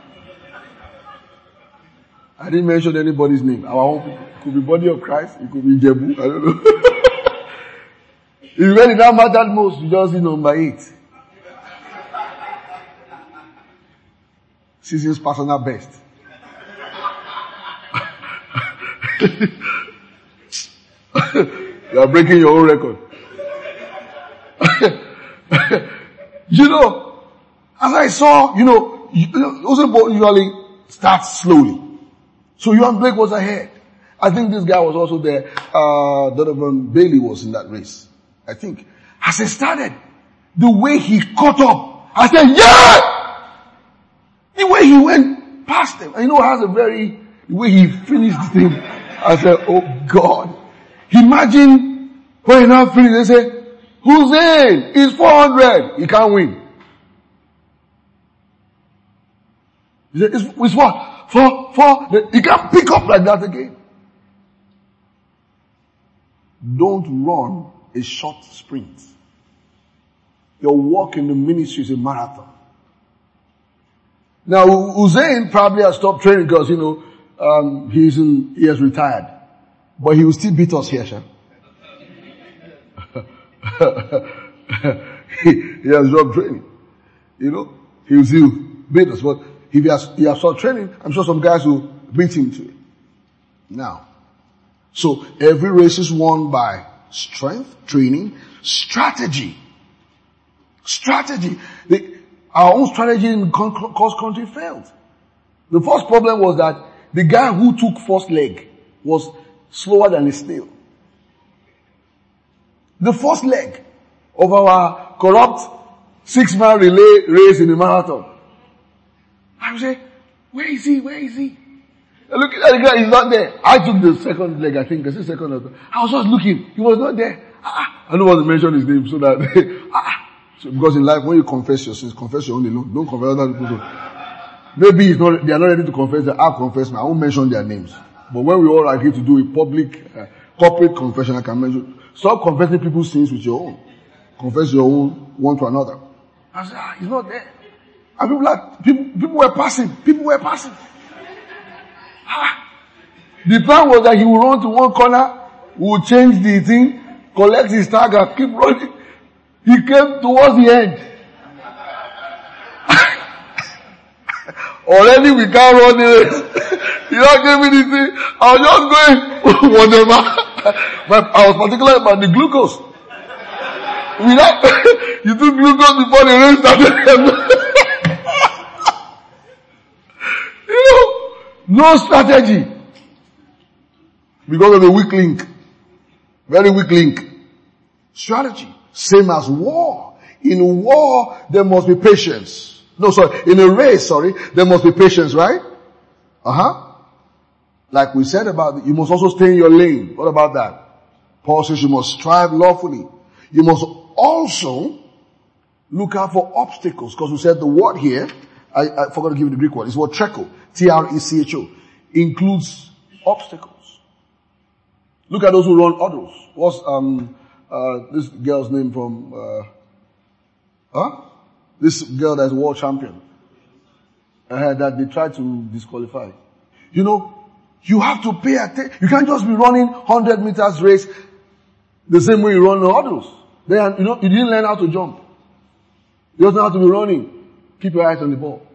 I didn't mention anybody's name. Our own people. It could be Body of Christ. It could be Jebu. I don't know. If when it now mattered most, you just see number 8. Season's personal best. You are breaking your own record. You know, as I saw, Usain Bolt usually starts slowly. So Johan Blake was ahead. I think this guy was also there. Donovan Bailey was in that race. I think. As he started, the way he caught up, I said, yeah! The way he went past them. And the way he finished the thing. I said, oh God. Imagine when he now finished, they say, Hussein is 400. He can't win. He said, it's what? 4. He can't pick up like that again. Don't run a short sprint. Your walk in the ministry is a marathon. Now, Hussein probably has stopped training because, he has retired. But he will still beat us here, sir. He has dropped training. He will still beat us. But if he has stopped training, I'm sure some guys will beat him to it. Now, so every race is won by strength, training, strategy. Our own strategy in cross country failed. The first problem was that the guy who took first leg was slower than his snail. The first leg of our corrupt 6-mile relay race in the marathon. I would say, where is he? I look at the guy, he's not there. I took the second leg, I think. I said second or third. I was just looking. He was not there. I don't want to mention his name so that, so because in life, when you confess your sins, confess your own alone. Don't confess other people's own. Maybe they are not ready to confess that I'll confess me. I won't mention their names. But when we all agree to do a public, corporate confession, I can mention. Stop confessing people's sins with your own. Confess your own one to another. I said, he's not there. And people were passing. The plan was that he would run to one corner, would change the thing, collect his tag and keep running. He came towards the end. Already we can't run the race. He not gave me the thing. I was just going whatever. But I was particular about the glucose. You took glucose before the race started. No strategy. Because of the weak link. Very weak link. Strategy. Same as war. In war, there must be patience. In a race, there must be patience, right? Like we said about it, you must also stay in your lane. What about that? Paul says you must strive lawfully. You must also look out for obstacles. Because we said the word here, I forgot to give you the Greek word. It's the word trecho. T-R-E-C-H-O. Includes obstacles. Look at those who run hurdles. What's, this girl's name from, this girl that's world champion. That they tried to disqualify. You have to pay attention. You can't just be running 100 meters race the same way you run the hurdles. Then, you didn't learn how to jump. You just know how to be running. Keep your eyes on the ball.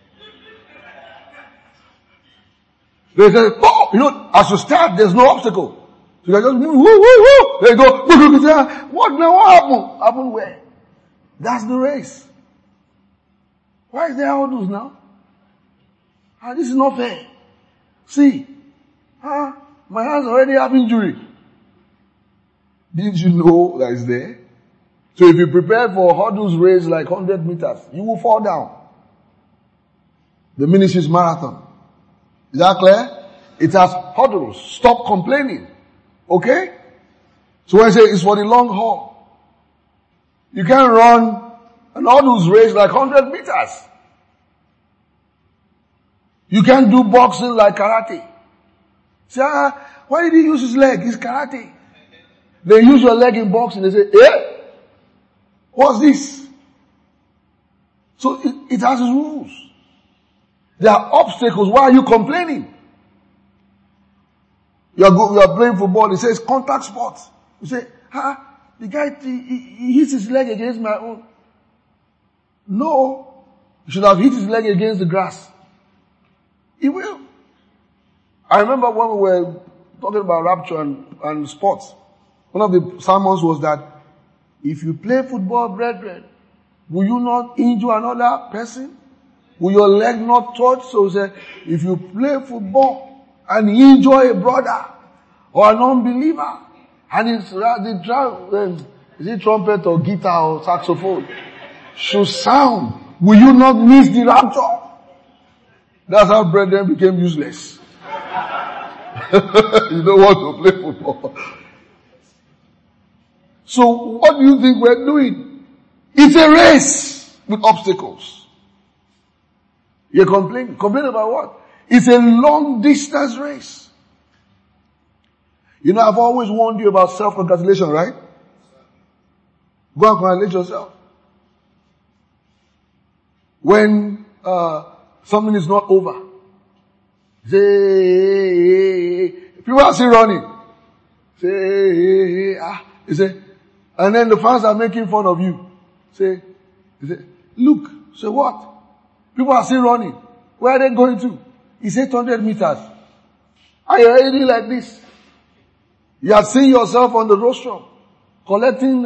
They say, as you start, there's no obstacle. So you can just, woo. There you go. What now? What happened? Happened where? That's the race. Why is there hurdles now? This is not fair. See, my hands already have injury. Did you know that it's there? So if you prepare for hurdles race like 100 meters, you will fall down. The ministry is marathon. Is that clear? It has hurdles. Stop complaining. Okay? So when I say it's for the long haul, you can't run an hurdles race like 100 meters. You can't do boxing like karate. Say, why did he use his leg? It's karate. They use your leg in boxing. They say, what's this? So it has its rules. There are obstacles. Why are you complaining? You are playing football. It says contact sports. You say, the guy, he hits his leg against my own. No. He should have hit his leg against the grass. He will. I remember when we were talking about rapture and sports. One of the sermons was that if you play football, brethren, will you not injure another person? Will your leg not touch? So say, if you play football and injure a brother or an unbeliever, and is it trumpet or guitar or saxophone should sound, will you not miss the rapture? That's how brethren became useless. You don't want to play football. So what do you think we're doing? It's a race with obstacles. You're complaining. Complain about what? It's a long distance race. I've always warned you about self-congratulation, right? Go and congratulate yourself. When something is not over, say, people are still running. Say, you say, and then the fans are making fun of you. Say, look, say what? People are still running. Where are they going to? It's 800 meters. Are you already like this? You have seen yourself on the rostrum collecting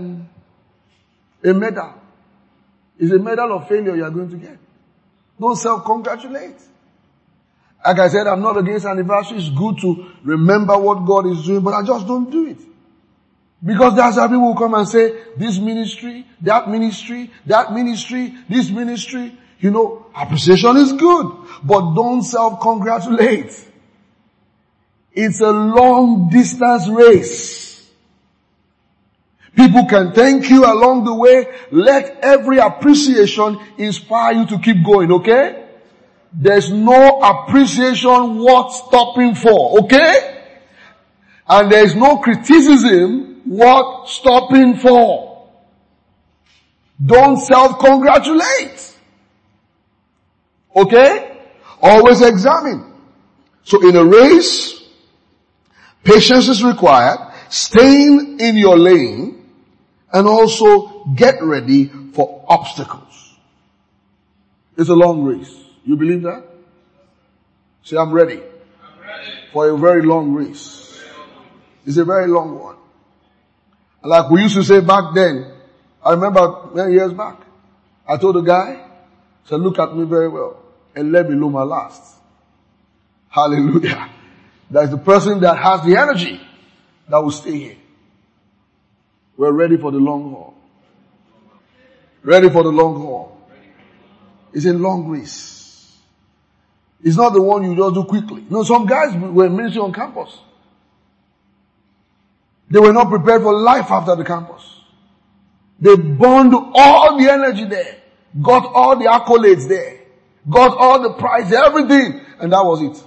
a medal. It's a medal of failure you are going to get. Don't self-congratulate. Like I said, I'm not against anniversary. It's good to remember what God is doing, but I just don't do it. Because there's some people who come and say, this ministry, that ministry, this ministry. Appreciation is good, but don't self-congratulate. It's a long distance race. People can thank you along the way. Let every appreciation inspire you to keep going, okay? There's no appreciation worth stopping for, okay? And there's no criticism worth stopping for. Don't self-congratulate. Okay? Always examine. So in a race, patience is required, staying in your lane, and also get ready for obstacles. It's a long race. You believe that? Say, I'm ready. For a very long race. It's a very long one. Like we used to say back then, I remember many years back, I told the guy, said, look at me very well and let me know my last. Hallelujah. That's the person that has the energy that will stay here. We're ready for the long haul. Ready for the long haul. It's a long race. It's not the one you just do quickly. No, some guys were in ministry on campus. They were not prepared for life after the campus. They burned all the energy there. Got all the accolades there. Got all the prize, everything. And that was it.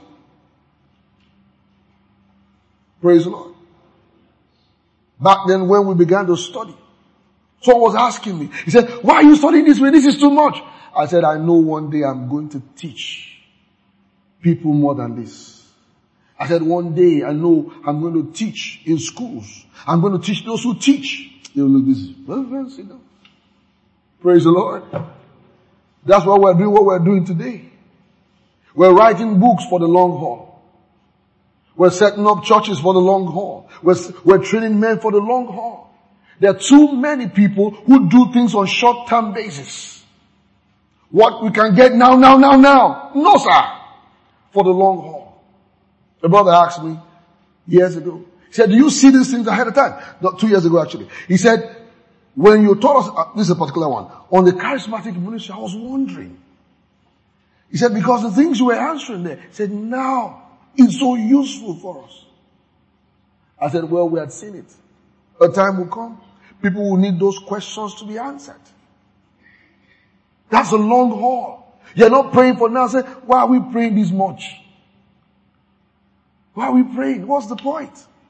Praise the Lord. Back then when we began to study, someone was asking me, he said, why are you studying this way? This is too much. I said, I know one day I'm going to teach people more than this. I said, one day I know I'm going to teach in schools. I'm going to teach those who teach. They will look this. Well, sit down. Praise the Lord. That's what we're doing today. We're writing books for the long haul. We're setting up churches for the long haul. We're training men for the long haul. There are too many people who do things on short-term basis. What we can get now. No, sir. For the long haul. A brother asked me years ago. He said, do you see these things ahead of time? Not 2 years ago actually. He said, when you taught us, this is a particular one, on the charismatic ministry, I was wondering. He said, because the things you were answering there, he said, now it's so useful for us. I said, well, we had seen it. A time will come. People will need those questions to be answered. That's a long haul. You're not praying for now. Say, why are we praying this much? Why are we praying? What's the point?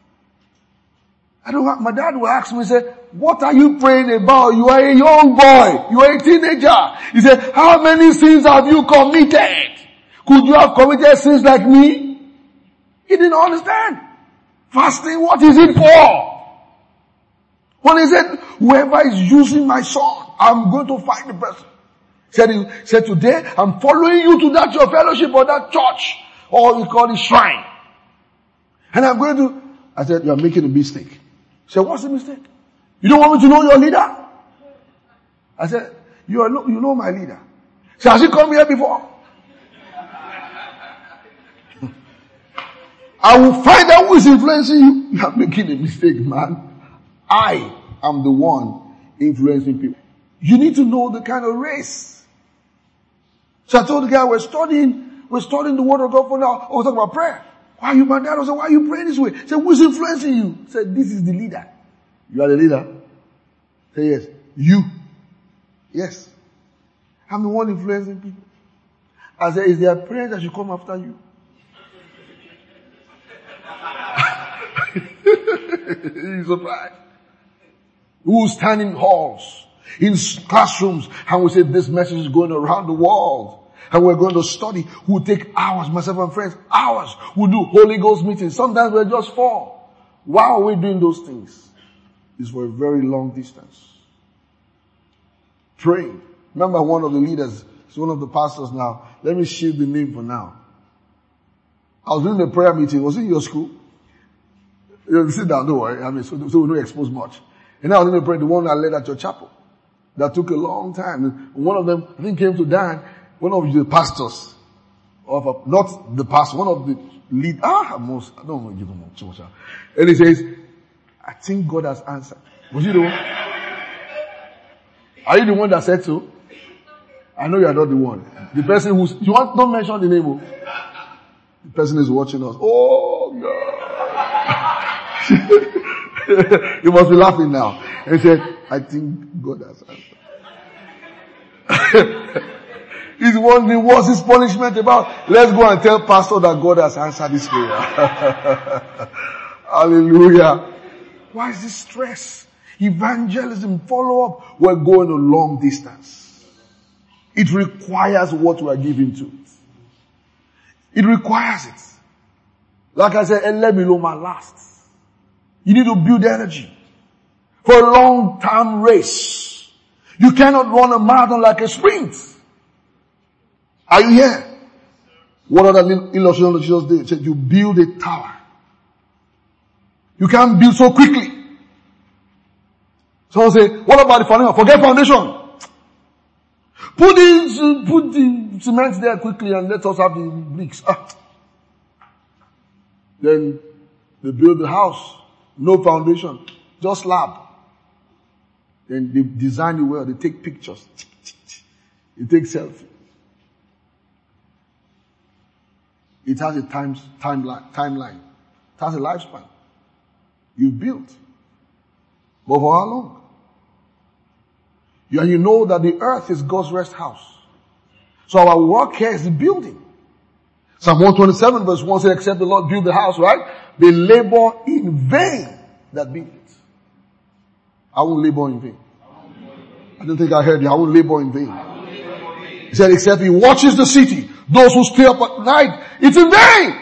My dad will ask me, say, what are you praying about? You are a young boy. You are a teenager. He said, how many sins have you committed? Could you have committed sins like me? He didn't understand. Fasting, what is it for? When he said, whoever is using my son, I'm going to fight the person. He said, today, I'm following you to that your fellowship or that church, or we call it shrine. And I'm going to, I said, you're making a mistake. He said, what's the mistake? You don't want me to know your leader? I said, you know my leader. He said, has he come here before? I will find out who is influencing you. You are making a mistake, man. I am the one influencing people. You need to know the kind of race. So I told the guy, we're studying the word of God for now. Oh, we're talking about prayer. Why are you, my dad? I said, why are you praying this way? He said, who's influencing you? He said, this is the leader. You are the leader? Say yes. You. Yes. I'm the one influencing people. I said, is there a prayer that should come after you? He's surprised. Who stand in halls, in classrooms, and we say this message is going around the world. And we're going to study. We'll take hours, myself and friends, hours. We'll do Holy Ghost meetings. Sometimes we're just 4. Why are we doing those things? It's for a very long distance. Praying. Remember one of the leaders, he's one of the pastors now. Let me shift the name for now. I was doing a prayer meeting. Was it in your school? You sit down, don't worry. So we don't expose much. And I was going to pray the one that led at your chapel. That took a long time. And one of them, I think, came to Dan. One of the pastors, not the pastor, one of the lead, I don't want to give him too much. And he says, I think God has answered. Was you the one? Are you the one that said so? I know you are not the one. The person don't mention the name. The person is watching us. Oh, God. You must be laughing now. And he said, I think God has answered. He's wondering what's his punishment about. Let's go and tell pastor that God has answered this prayer. Hallelujah. Why is this stress? Evangelism, follow up. We're going a long distance. It requires what we're giving to it. It requires it. Like I said, let me know my last. You need to build energy for a long-term race. You cannot run a marathon like a sprint. Are you here? What other illustration that Jesus did? He said you build a tower. You can't build so quickly. Someone say, what about the foundation? Forget foundation. Put the cement there quickly and let us have the bricks. Then they build the house. No foundation. Just slab. Then they design it well. They take pictures. They take selfie. It has a timeline. It has a lifespan. You built. But for how long? And you know that the earth is God's rest house. So our work here is the building. Psalm 127 verse 1 says, except the Lord build the house, right? They labor in vain that build it. I won't labor in vain. I don't think I heard you. I won't labor in vain. He said, except he watches the city. Those who stay up at night, it's in vain.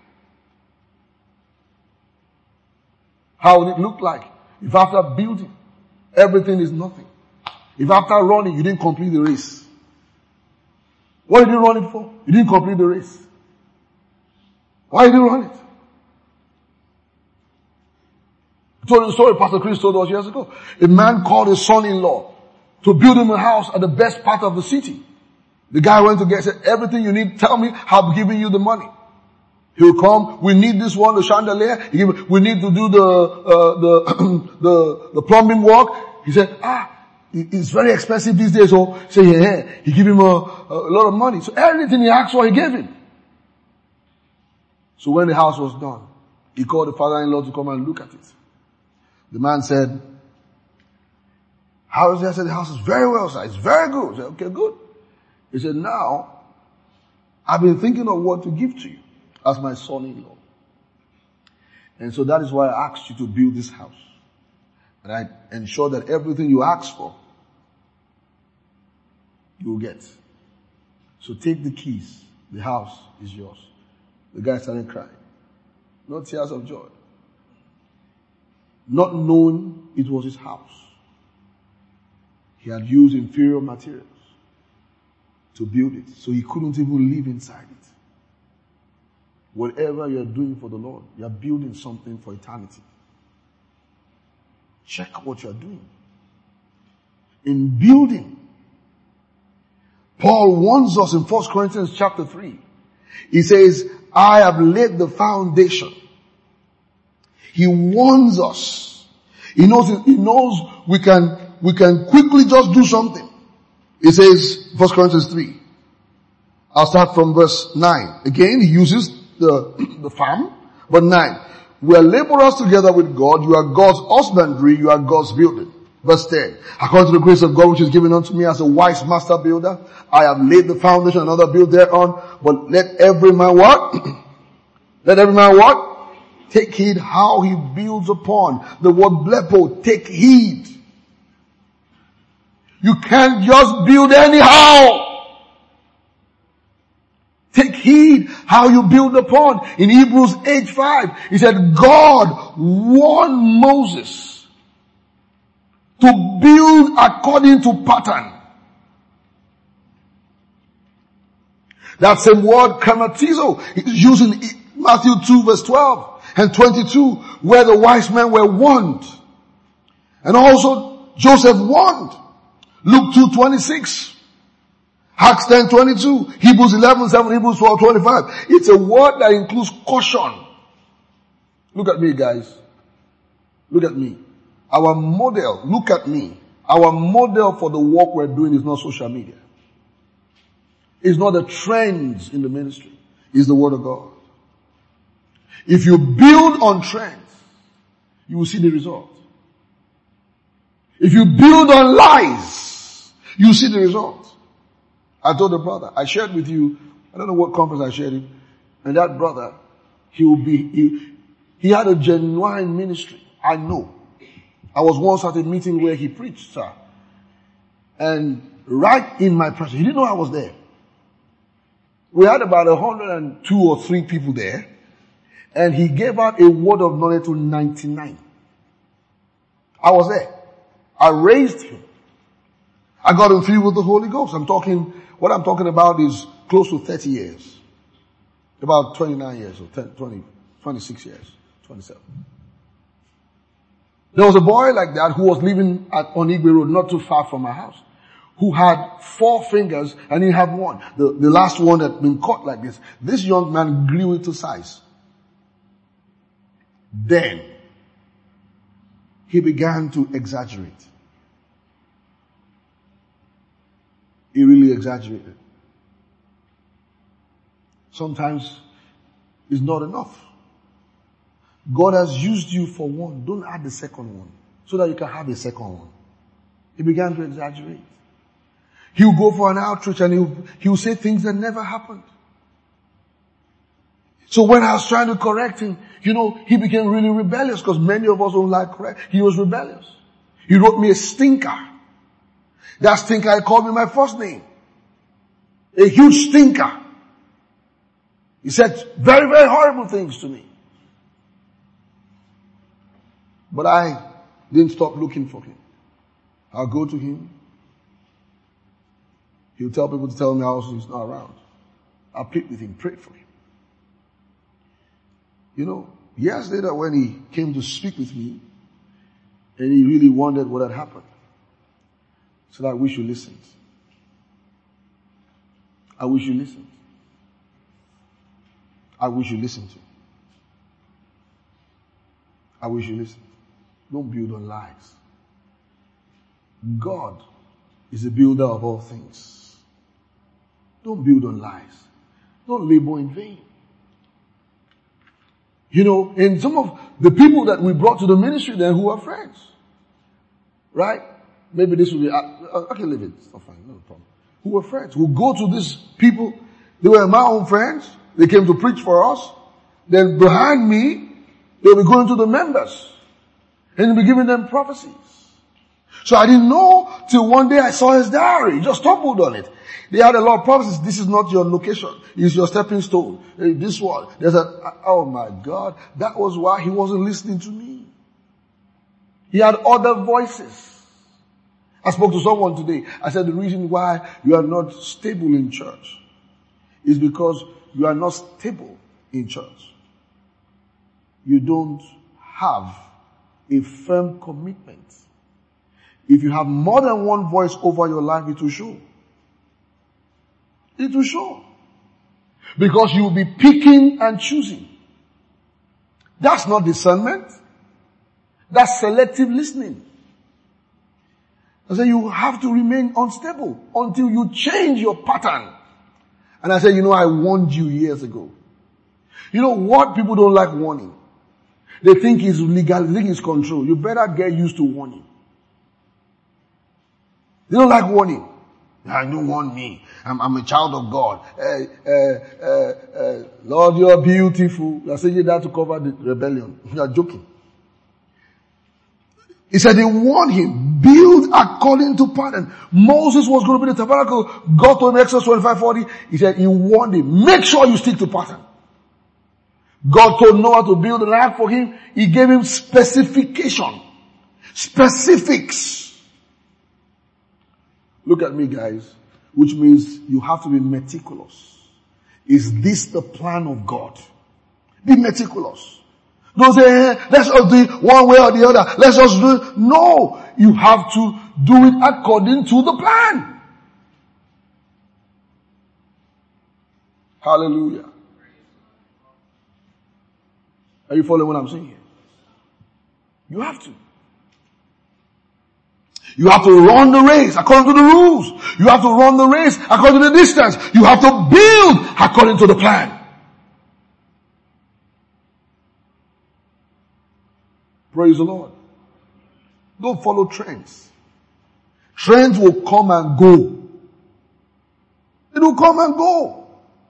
How would it look like if after building, everything is nothing? If after running, you didn't complete the race? What did you run it for? You didn't complete the race. Why did you run it? I told you the story Pastor Chris told us years ago. A man called his son-in-law to build him a house at the best part of the city. The guy went to get, said, everything you need, tell me, I'm giving you the money. He'll come, we need this one, the chandelier, we need to do the plumbing work. He said, it's very expensive these days, so say, yeah. He gave him a lot of money. So everything he asked for, he gave him. So when the house was done, he called the father-in-law to come and look at it. The man said, how is it? I said, the house is very well sized. It's very good. I said, okay, good. He said, now, I've been thinking of what to give to you as my son-in-law. And so that is why I asked you to build this house. And I ensure that everything you ask for, you will get. So take the keys. The house is yours. The guy started crying. No tears of joy. Not knowing it was his house. He had used inferior materials to build it. So he couldn't even live inside it. Whatever you're doing for the Lord, you're building something for eternity. Check what you're doing. In building, Paul warns us in 1 Corinthians chapter 3. He says, I have laid the foundation. He warns us. He knows we can quickly just do something. He says, 1 Corinthians 3. I'll start from verse 9. Again, he uses the farm. But 9. We are laborers together with God. You are God's husbandry. You are God's building. Verse 10. According to the grace of God which is given unto me as a wise master builder, I have laid the foundation, another build thereon. But let every man what? Let every man what? Take heed how he builds upon. The word blepo, take heed. You can't just build anyhow. Take heed how you build upon. In Hebrews 8:5, he said, God warned Moses to build according to pattern. That same word, kramatizo, is used in Matthew 2 verse 12 and 22, where the wise men were warned. And also Joseph warned. Luke 2:26. Acts 10:22, Hebrews 11:7, Hebrews 12:25. It's a word that includes caution. Look at me, guys. Look at me. Our model, look at me. Our model for the work we're doing is not social media. It's not the trends in the ministry. It's the word of God. If you build on trends, you will see the result. If you build on lies, you will see the result. I told the brother, I shared with you, I don't know what conference I shared it, and that brother, he had a genuine ministry. I know. I was once at a meeting where he preached, sir. And right in my presence, he didn't know I was there. We had about 102 or 3 people there. And he gave out a word of knowledge to 99. I was there. I raised him. I got him filled with the Holy Ghost. What I'm talking about is close to 30 years. About 29 years or 26 years, 27. There was a boy like that who was living on Igwe Road, not too far from my house, who had 4 fingers and he had 1. The last one had been cut like this. This young man grew into size. Then, he began to exaggerate. He really exaggerated. Sometimes it's not enough. God has used you for one. Don't add the second one so that you can have a second one. He began to exaggerate. He'll go for an outreach and he'll say things that never happened. So when I was trying to correct him, he became really rebellious because many of us don't like correct. He was rebellious. He wrote me a stinker. That stinker, he called me my first name. A huge stinker. He said very, very horrible things to me. But I didn't stop looking for him. I'll go to him. He'll tell people to tell me how he's not around. I'll plead with him, pray for him. Years later when he came to speak with me, and he really wondered what had happened, so that I wish you listened. I wish you listened. I wish you listened to. I wish you listened. Don't build on lies. God is the builder of all things. Don't build on lies. Don't labor in vain. And some of the people that we brought to the ministry then who are friends, right? Maybe this will be, okay, leave it. It's not fine, no problem. Who were friends, who go to these people, they were my own friends. They came to preach for us. Then behind me, they'll be going to the members and be giving them prophecies. So I didn't know till one day I saw his diary. Just stumbled on it. They had a lot of prophecies. This is not your location. It's your stepping stone. This one. Oh my God. That was why he wasn't listening to me. He had other voices. I spoke to someone today. I said the reason why you are not stable in church is because you are not stable in church. You don't have a firm commitment. If you have more than one voice over your life, it will show. It will show. Because you will be picking and choosing. That's not discernment. That's selective listening. I said you have to remain unstable until you change your pattern. And I said, I warned you years ago. What people don't like warning? They think it's legal, they think it's control. You better get used to warning. They don't like warning. Don't warn me. I'm a child of God. Lord, you're beautiful. You're saying that to cover the rebellion. You're joking. He said they warned him, build according to pattern. Moses was going to be the tabernacle. God told him Exodus 25:40. He said he warned him, make sure you stick to pattern. God told Noah to build an ark for him. He gave him specification. Specifics. Look at me, guys. Which means you have to be meticulous. Is this the plan of God? Be meticulous. Don't say, let's just do it one way or the other. Let's just do it. No. You have to do it according to the plan. Hallelujah. Are you following what I'm saying here? You have to. You have to run the race according to the rules. You have to run the race according to the distance. You have to build according to the plan. Praise the Lord. Don't follow trends. Trends will come and go. It will come and go.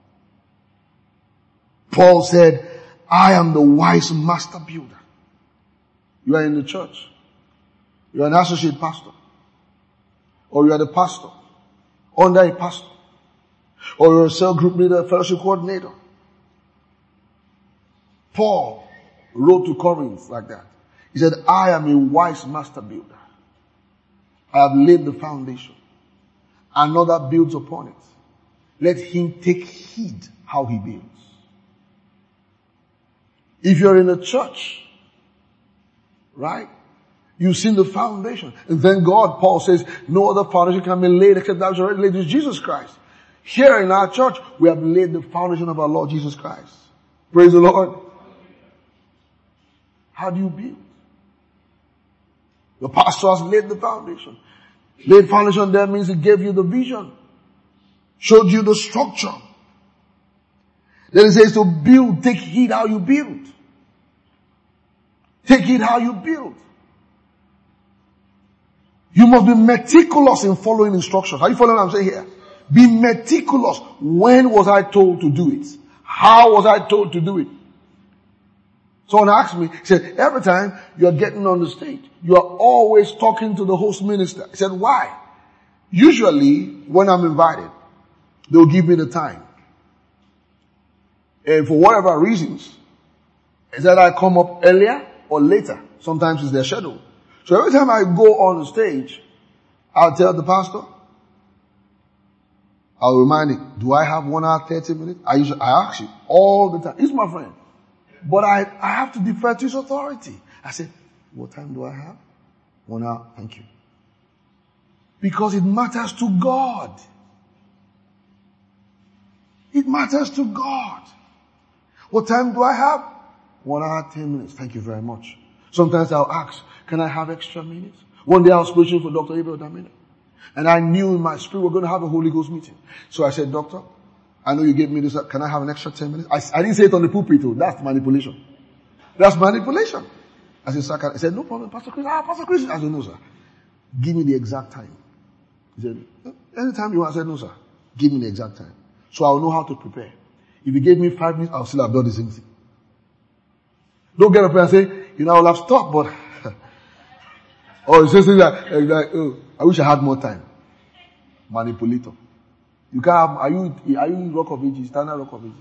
Paul said, I am the wise master builder. You are in the church. You're an associate pastor. Or you are the pastor. Under a pastor. Or you're a cell group leader, fellowship coordinator. Paul wrote to Corinth like that. He said, I am a wise master builder. I have laid the foundation. Another builds upon it. Let him take heed how he builds. If you're in a church, right? You've seen the foundation. And thank God, Paul says, no other foundation can be laid except that which is already laid, is Jesus Christ. Here in our church, we have laid the foundation of our Lord Jesus Christ. Praise the Lord. How do you build? The pastor has laid the foundation. Laid foundation there means he gave you the vision. Showed you the structure. Then it says to build, take heed how you build. Take heed how you build. You must be meticulous in following instructions. Are you following what I'm saying here? Be meticulous. When was I told to do it? How was I told to do it? Someone asked me, he said, every time you're getting on the stage, you are always talking to the host minister. I said, why? Usually, when I'm invited, they'll give me the time. And for whatever reasons, is that I come up earlier or later. Sometimes it's their schedule. So every time I go on the stage, I'll tell the pastor, I'll remind him, do I have 1 hour, 30 minutes? I ask you all the time. He's my friend. But I have to defer to his authority. I said, what time do I have? 1 hour. Thank you. Because it matters to God. It matters to God. What time do I have? 1 hour, 10 minutes. Thank you very much. Sometimes I'll ask, can I have extra minutes? One day I was preaching for Dr. Abel Damina. And I knew in my spirit we're going to have a Holy Ghost meeting. So I said, Doctor, I know you gave me this. Can I have an extra 10 minutes? I didn't say it on the pulpit. That's manipulation. That's manipulation. I said, sir, I said, no problem, Pastor Chris. Pastor Chris. I said, no, sir. Give me the exact time. He said, anytime you want. I said, no, sir. Give me the exact time. So I'll know how to prepare. If you gave me 5 minutes, I'll still have done the same thing. Don't get up and say, I will have stopped, but, or it's just like, oh, I wish I had more time. Manipulator. You can't have, are you Rock of Ages, Standard Rock of Ages?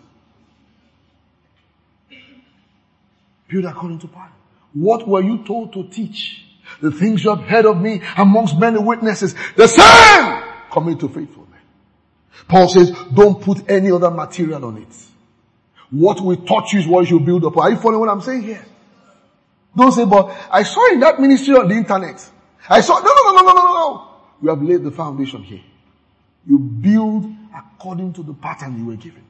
Build according to plan. What were you told to teach? The things you have heard of me amongst many witnesses, the same commit to faithful men. Paul says, don't put any other material on it. What we taught you is what you should build upon. Are you following what I'm saying here? Don't say, but I saw in that ministry on the internet. I saw, no. We have laid the foundation here. You build according to the pattern you were given.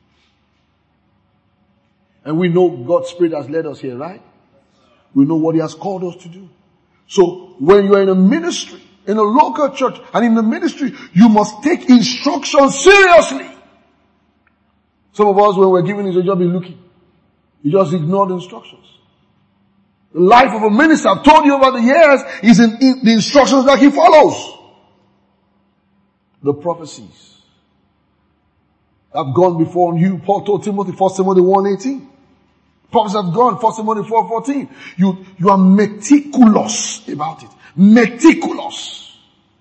And we know God's Spirit has led us here, right? We know what He has called us to do. So when you are in a ministry, in a local church, and in the ministry, you must take instruction seriously. Some of us, when we're given a job, be looking. You just ignore the instructions. The life of a minister, I've told you over the years, is in the instructions that he follows. The prophecies have gone before you. Paul told Timothy, 1 Timothy 1:18. Prophecies have gone, 1 Timothy 4:14. You are meticulous about it. Meticulous.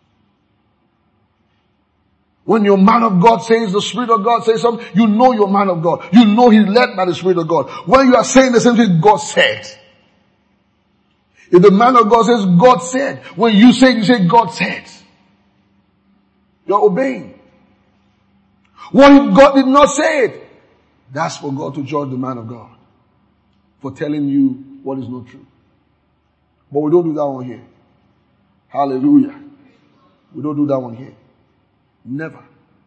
When your man of God says, the Spirit of God says something, you know your man of God. You know he's led by the Spirit of God. When you are saying the same thing God said. If the man of God says God said, when you say God said. You're obeying. What if God did not say it? That's for God to judge the man of God. For telling you what is not true. But we don't do that one here. Hallelujah. We don't do that one here. Never.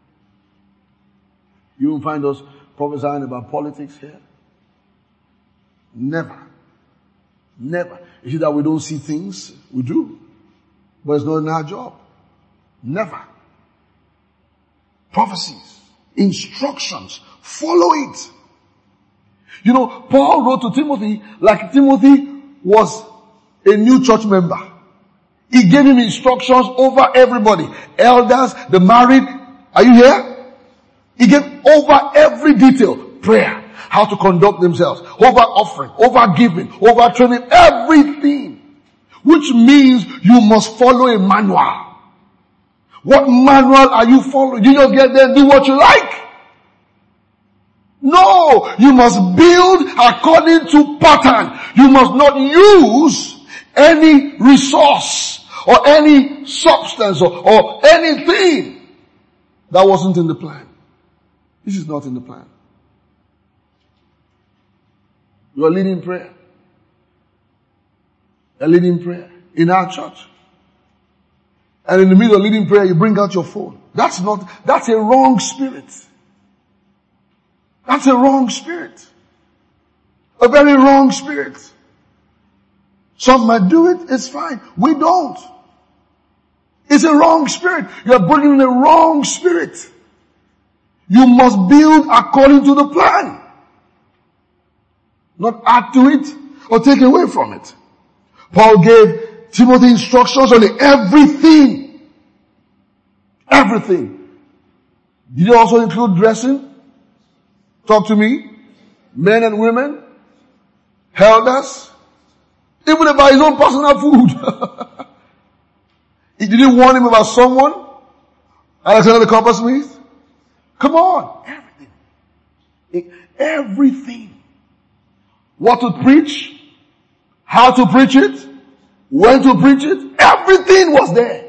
You won't find us prophesying about politics here. Never. Never. You see that we don't see things? We do. But it's not in our job. Never. Prophecies. Instructions. Follow it. Paul wrote to Timothy like Timothy was a new church member. He gave him instructions over everybody. Elders, the married. Are you here? He gave over every detail. Prayer. How to conduct themselves. Over offering. Over giving. Over training. Everything. which means you must follow a manual. What manual are you following? You just get there and do what you like? No, you must build according to pattern. You must not use any resource or any substance or anything that wasn't in the plan. This is not in the plan. You are leading prayer. You are leading prayer in our church. And in the middle of leading prayer, you bring out your phone. That's a wrong spirit. That's a wrong spirit. A very wrong spirit. Some might do it, it's fine. We don't. It's a wrong spirit. You're bringing the wrong spirit. You must build according to the plan. Not add to it or take away from it. Paul gave Timothy instructions on everything. Everything. Did it also include dressing? Talk to me. Men and women. Elders. Even about his own personal food. He didn't warn him about someone. Alexander the Coppersmith. Come on. Everything. Everything. What to preach. How to preach it. When to preach it. Everything was there.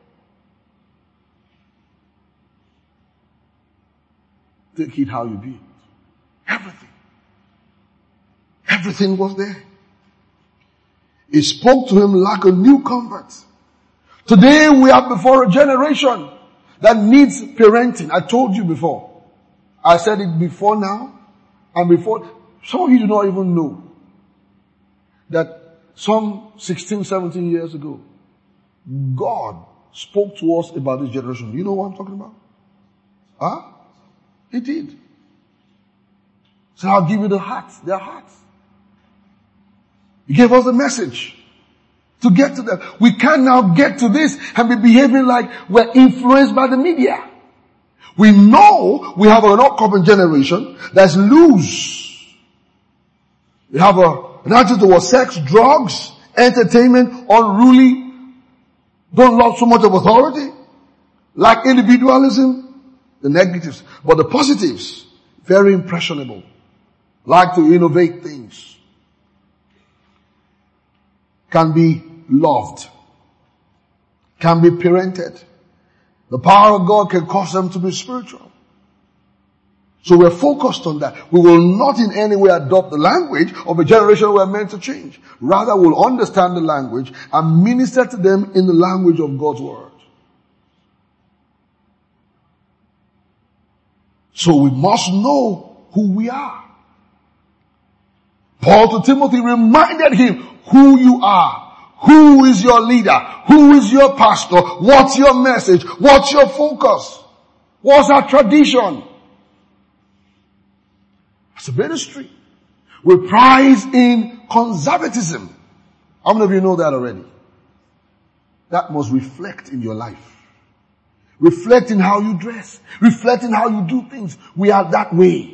Take it how you be. Everything. Everything was there. He spoke to him like a new convert. Today we are before a generation that needs parenting. I told you before. I said it before now and before. Some of you do not even know that some 16, 17 years ago, God spoke to us about this generation. You know what I'm talking about? Huh? He did. So I'll give you their hearts. He gave us a message to get to them. We can now get to this and be behaving like we're influenced by the media. We know we have an upcoming generation that's loose. We have an attitude towards sex, drugs, entertainment, unruly, don't love so much of authority, like individualism, the negatives. But the positives, very impressionable, like to innovate things, can be loved, can be parented. The power of God can cause them to be spiritual. So we're focused on that. We will not in any way adopt the language of a generation we're meant to change. Rather, we'll understand the language and minister to them in the language of God's word. So we must know who we are. Paul to Timothy reminded him who you are. Who is your leader? Who is your pastor? What's your message? What's your focus? What's our tradition? It's a ministry. We prize in conservatism. How many of you know that already? That must reflect in your life. Reflect in how you dress. Reflect in how you do things. We are that way.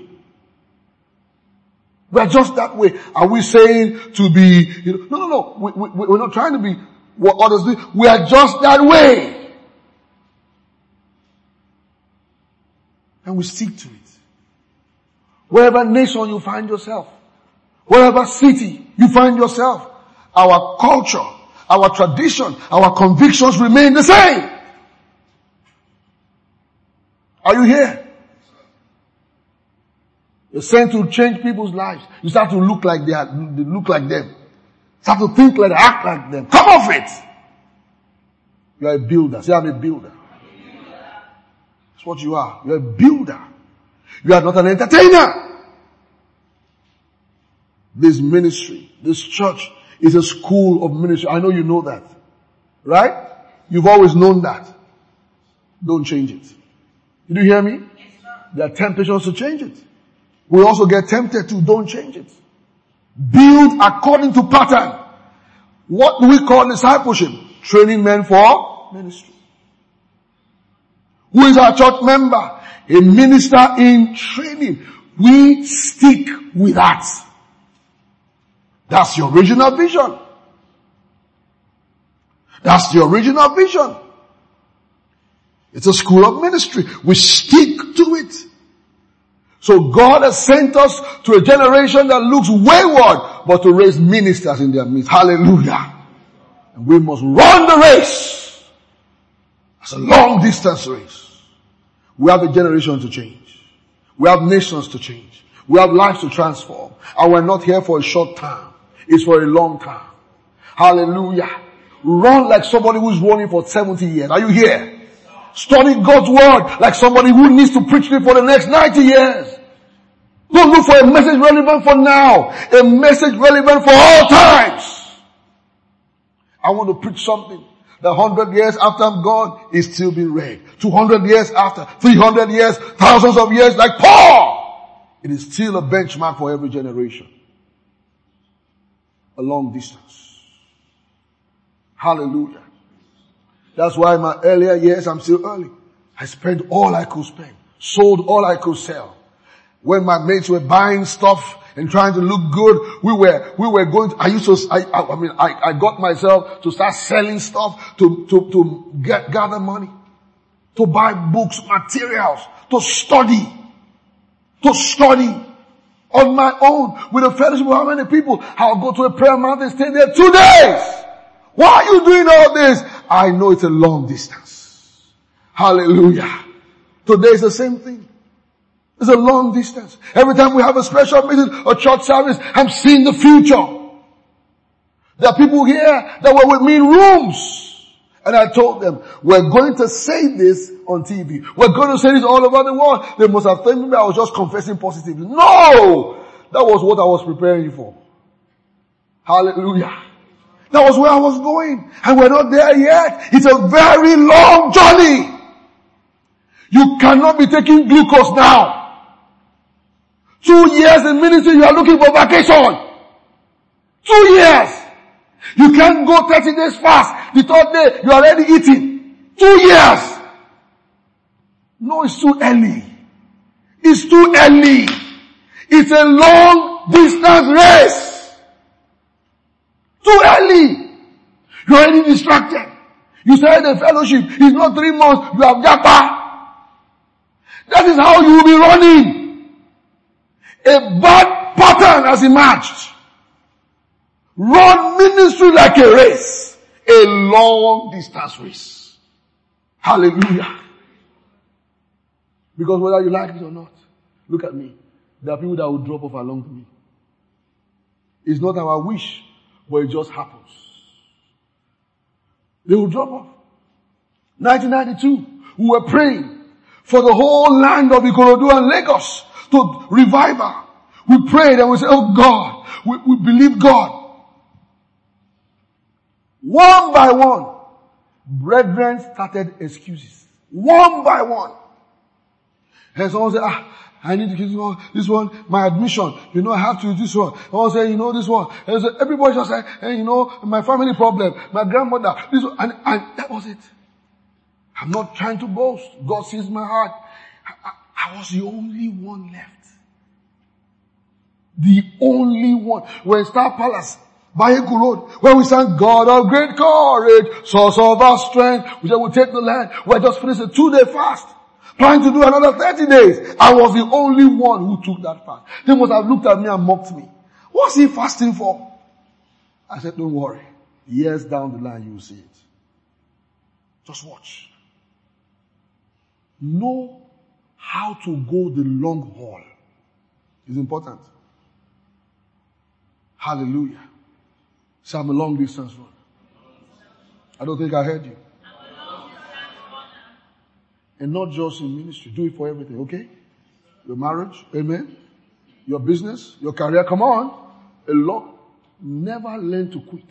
We are just that way. Are we saying to be, no. We're not trying to be what others do. We are just that way. And we stick to it. Wherever nation you find yourself, wherever city you find yourself, our culture, our tradition, our convictions remain the same. Are you here? You're sent to change people's lives. You start to look like they look like them. Start to think like they act like them. Come off it! You are a builder. Say, I'm a builder. That's what you are. You're a builder. You are not an entertainer. This ministry, this church is a school of ministry. I know you know that. Right? You've always known that. Don't change it. Did you hear me? Yes, sir. There are temptations to change it. We also get tempted to don't change it. Build according to pattern. What do we call discipleship? Training men for ministry. Who is our church member? A minister in training. We stick with that. That's your original vision. That's the original vision. It's a school of ministry. We stick to it. So God has sent us to a generation that looks wayward, but to raise ministers in their midst. Hallelujah. And we must run the race. It's a long distance race. We have a generation to change. We have nations to change. We have lives to transform. And we're not here for a short time. It's for a long time. Hallelujah. Run like somebody who's running for 70 years. Are you here? Study God's word like somebody who needs to preach it for the next 90 years. Don't look for a message relevant for now. A message relevant for all times. I want to preach something that 100 years after I'm gone is still being read. 200 years after, 300 years, thousands of years, like Paul. It is still a benchmark for every generation. A long distance. Hallelujah. That's why in my earlier years, I'm still early. I spent all I could spend. Sold all I could sell. When my mates were buying stuff and trying to look good, we were going to, I got myself to start selling stuff to gather money. To buy books, materials, to study on my own with a fellowship of how many people? I'll go to a prayer mountain, stay there 2 days. Why are you doing all this? I know it's a long distance. Hallelujah. Today is the same thing. It's a long distance. Every time we have a special meeting or church service, I'm seeing the future. There are people here that were with me in rooms. And I told them, we're going to say this on TV. We're going to say this all over the world. They must have thought maybe I was just confessing positively. No! That was what I was preparing for. Hallelujah. That was where I was going. And we're not there yet. It's a very long journey. You cannot be taking glucose now. 2 years in ministry, you are looking for vacation. 2 years. You can't go 30 days fast. The third day, you're already eating. 2 years. No, it's too early. It's too early. It's a long distance race. Too early. You're already distracted. You started a fellowship. It's not 3 months. You have japa. That is how you will be running. A bad pattern has emerged. Run ministry like a race. A long distance race. Hallelujah. Because whether you like it or not, look at me. There are people that will drop off along with me. It's not our wish, but it just happens. They will drop off. 1992, we were praying for the whole land of Ikorodu and Lagos to revival. We prayed and we said, oh God, we believe God. One by one, brethren started excuses. One by one. And someone said, I need to get this one, my admission. I have to do this one. Someone said, this one. And so everybody just said, hey, my family problem, my grandmother, this one. And that was it. I'm not trying to boast. God sees my heart. I was the only one left. The only one. We're in Star Palace, Bayeku Road, where we sang, God of great courage, source of our strength. We said, we'll take the land. We just finished a 2-day fast. Planning to do another 30 days. I was the only one who took that fast. They must have looked at me and mocked me. What's he fasting for? I said, don't worry. Years down the line, you will see it. Just watch. Know how to go the long haul. It's important. Hallelujah. So I'm a long distance runner. I don't think I heard you. And not just in ministry. Do it for everything, okay? Your marriage, amen? Your business, your career, come on. A lot. Never learn to quit.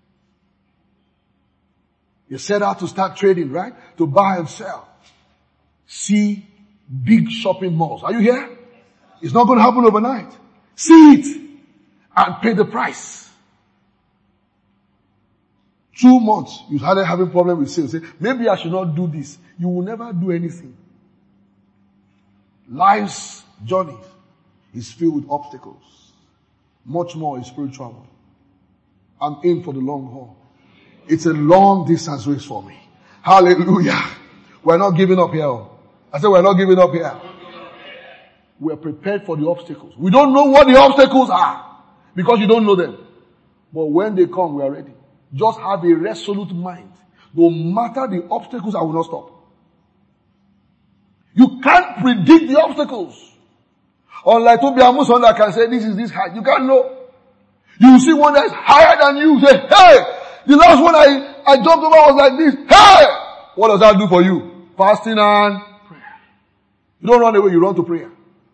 You set out to start trading, right? To buy and sell. See big shopping malls. Are you here? It's not going to happen overnight. See it and pay the price. 2 months, you started having problem with sales. Say, maybe I should not do this. You will never do anything. Life's journey is filled with obstacles. Much more in spiritual one. I'm in for the long haul. It's a long distance race for me. Hallelujah. We're not giving up here. I said we're not giving up here. We're prepared for the obstacles. We don't know what the obstacles are because you don't know them. But when they come, we are ready. Just have a resolute mind. No matter the obstacles, I will not stop. You can't predict the obstacles. Unlike Toby Amuson that can say this is this height. You can't know. You see one that is higher than you. Say, hey! The last one I jumped over was like this. Hey! What does that do for you? Fasting and prayer. You don't run away, you run to prayer.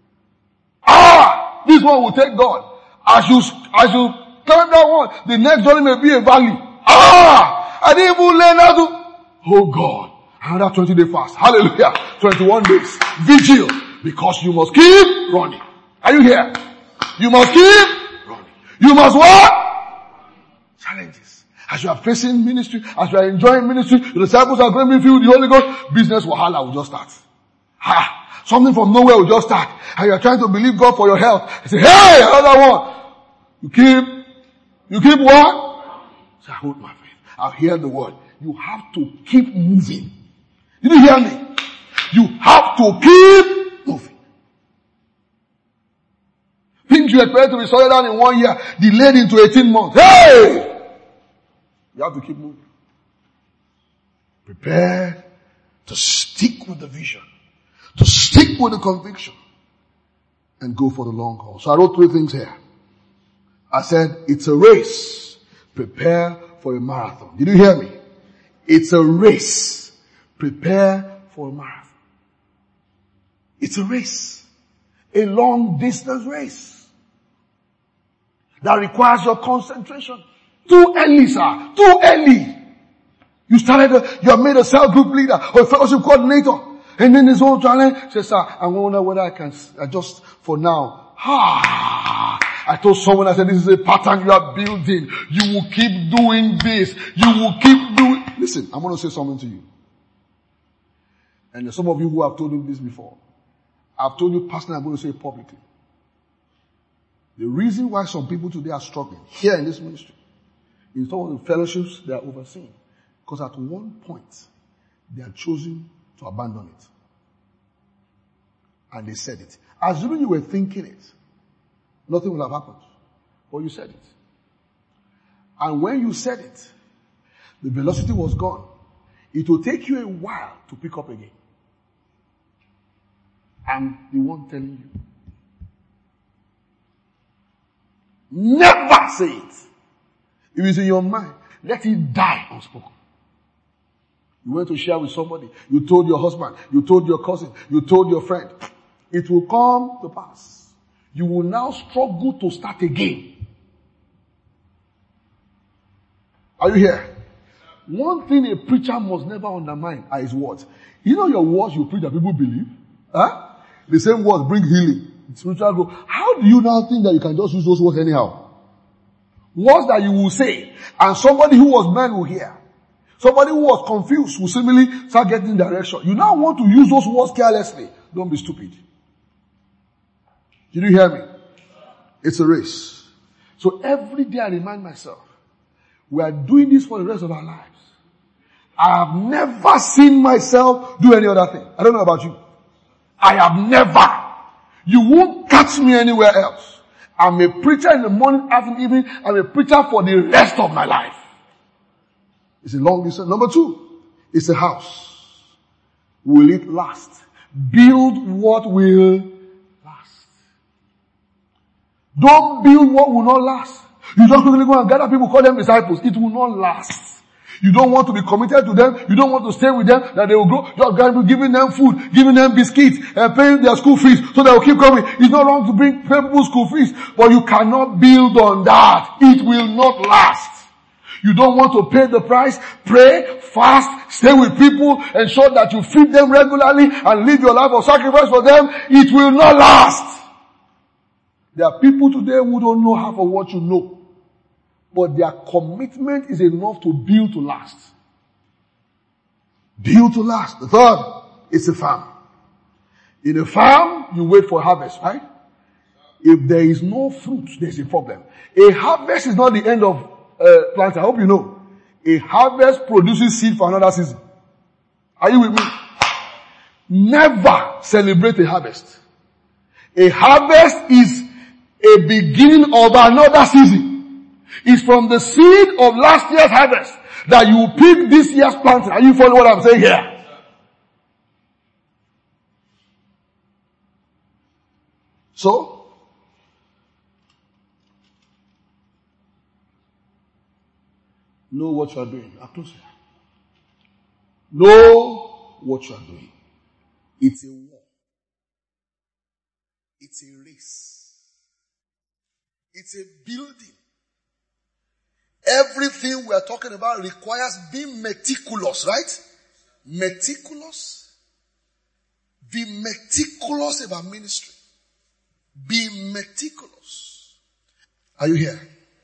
This one will take God. As you climb that one, the next journey may be a valley. I didn't even learn how to, oh God, another 20-day fast. Hallelujah. 21 days. Vigil. Because you must keep running. Are you here? You must keep running. You must what? Challenges. As you are facing ministry, as you are enjoying ministry, the disciples are going to be filled with the Holy Ghost, business wahala will just start. Something from nowhere will just start. And you are trying to believe God for your health. You say, hey, another one. You keep what? Say, hold my faith. I'll hear the word. You have to keep moving. Did you hear me? You have to keep moving. Things you expect to be sorted out in 1 year, delayed into 18 months. Hey! You have to keep moving. Prepare to stick with the vision. To stick with the conviction. And go for the long haul. So I wrote 3 things here. I said, it's a race. Prepare for a marathon. Did you hear me? It's a race. Prepare for a marathon. It's a race. A long distance race. That requires your concentration. Too early, sir. Too early. You have made a cell group leader or a fellowship coordinator. And then this whole challenge says, sir, I wonder whether I can adjust for now. I told someone, I said, this is a pattern you are building. You will keep doing this. You will keep doing. Listen, I'm going to say something to you. And there's some of you who have told me this before. I've told you personally, I'm going to say it publicly. The reason why some people today are struggling here in this ministry, in some of the fellowships they are overseeing, because at one point, they are choosing to abandon it. And they said it. Assuming you were thinking it, nothing will have happened. But you said it. And when you said it, the velocity was gone. It will take you a while to pick up again. I'm the one telling you. Never say it. If it's in your mind, let it die unspoken. You went to share with somebody. You told your husband. You told your cousin. You told your friend. It will come to pass. You will now struggle to start again. Are you here? One thing a preacher must never undermine are his words. You know your words you preach that people believe? The same words bring healing, spiritual growth. How do you now think that you can just use those words anyhow? Words that you will say, and somebody who was man will hear. Somebody who was confused will similarly start getting direction. You now want to use those words carelessly. Don't be stupid. Did you hear me? It's a race. So every day I remind myself, we are doing this for the rest of our lives. I have never seen myself do any other thing. I don't know about you. I have never. You won't catch me anywhere else. I'm a preacher in the morning, afternoon, evening. I'm a preacher for the rest of my life. It's a long distance. Number 2, it's a house. Will it last? Build what will last. Don't build what will not last. You just quickly go and gather people, call them disciples. It will not last. You don't want to be committed to them. You don't want to stay with them, that they will grow. You're giving them food, giving them biscuits, and paying their school fees, so they will keep coming. It's not wrong to pay people's school fees, but you cannot build on that. It will not last. You don't want to pay the price, pray, fast, stay with people, ensure that you feed them regularly, and live your life of sacrifice for them. It will not last. There are people today who don't know half of what you know. But their commitment is enough to build to last. Build to last. The third is a farm. In a farm, you wait for harvest, right? If there is no fruit, there's a problem. A harvest is not the end of planting. I hope you know. A harvest produces seed for another season. Are you with me? Never celebrate a harvest. A harvest is a beginning of another season. It's from the seed of last year's harvest that you pick this year's planting. Are you following what I'm saying here? So, know what you are doing. Know what you are doing. It's a war. It's a race. It's a building. Everything we are talking about requires being meticulous, right? Meticulous. Be meticulous about ministry. Be meticulous. Are you here?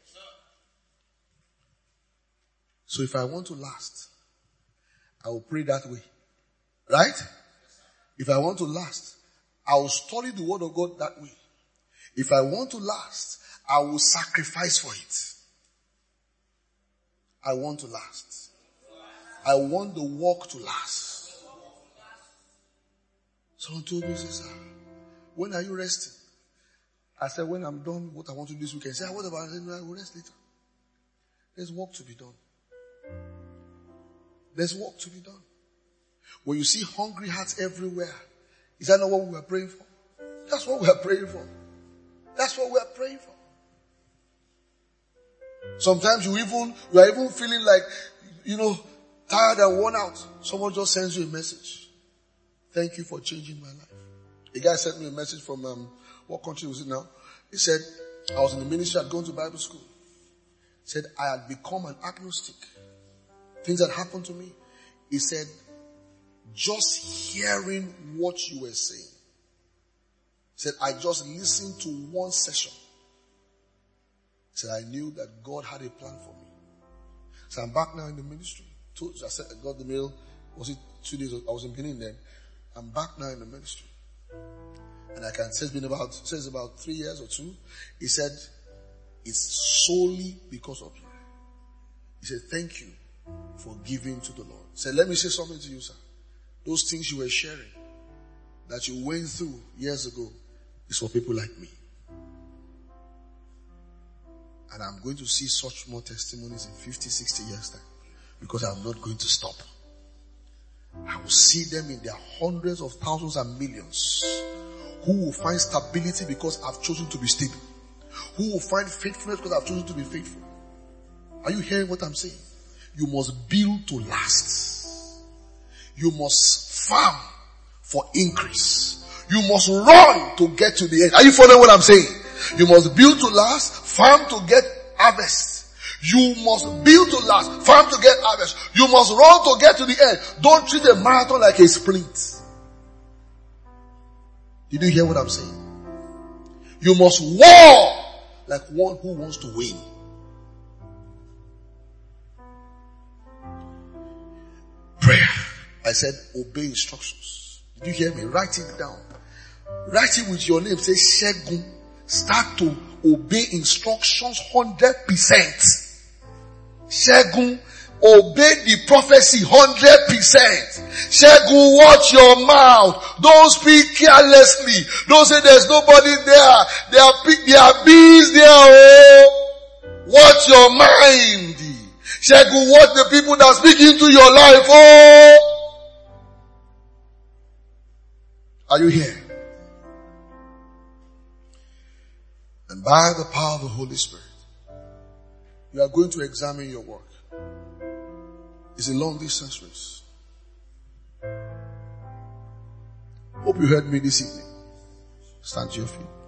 So if I want to last, I will pray that way. Right? If I want to last, I will study the word of God that way. If I want to last, I will sacrifice for it. I want to last. I want the work to last. Someone told me, sir, when are you resting? I said, when I'm done what I want to do this weekend. He said, what about it? I will rest later. There's work to be done. There's work to be done. When you see hungry hearts everywhere, is that not what we are praying for? That's what we are praying for. That's what we are praying for. Sometimes you are even feeling like, tired and worn out. Someone just sends you a message. Thank you for changing my life. A guy sent me a message from, what country was it now? He said, I was in the ministry, I'd gone to Bible school. He said, I had become an agnostic. Things that happened to me. He said, just hearing what you were saying. He said, I just listened to one session. He said, I knew that God had a plan for me. So I'm back now in the ministry. I said, I got the mail. Was it 2 days? I was in Benin then. I'm back now in the ministry. And I can say it's about 3 years or 2. He said, it's solely because of you. He said, thank you for giving to the Lord. He said, let me say something to you, sir. Those things you were sharing, that you went through years ago, is for people like me. And I'm going to see such more testimonies in 50, 60 years time. Because I'm not going to stop. I will see them in their hundreds of thousands and millions. Who will find stability because I've chosen to be stable. Who will find faithfulness because I've chosen to be faithful. Are you hearing what I'm saying? You must build to last. You must farm for increase. You must run to get to the end. Are you following what I'm saying? You must build to last, farm to get harvest. You must build to last, farm to get harvest. You must run to get to the end. Don't treat a marathon like a sprint. Did you hear what I'm saying? You must war like one who wants to win. Prayer. I said, obey instructions. Did you hear me? Write it down. Write it with your name. Say, Shegun. Start to obey instructions 100%. Shegun, obey the prophecy 100%. Shegun, watch your mouth. Don't speak carelessly. Don't say there's nobody there. There are bees there. Oh. Watch your mind. Shegun, watch the people that speak into your life. Oh. Are you here? And by the power of the Holy Spirit, you are going to examine your work. It's a long distance race. Hope you heard me this evening. Stand to your feet.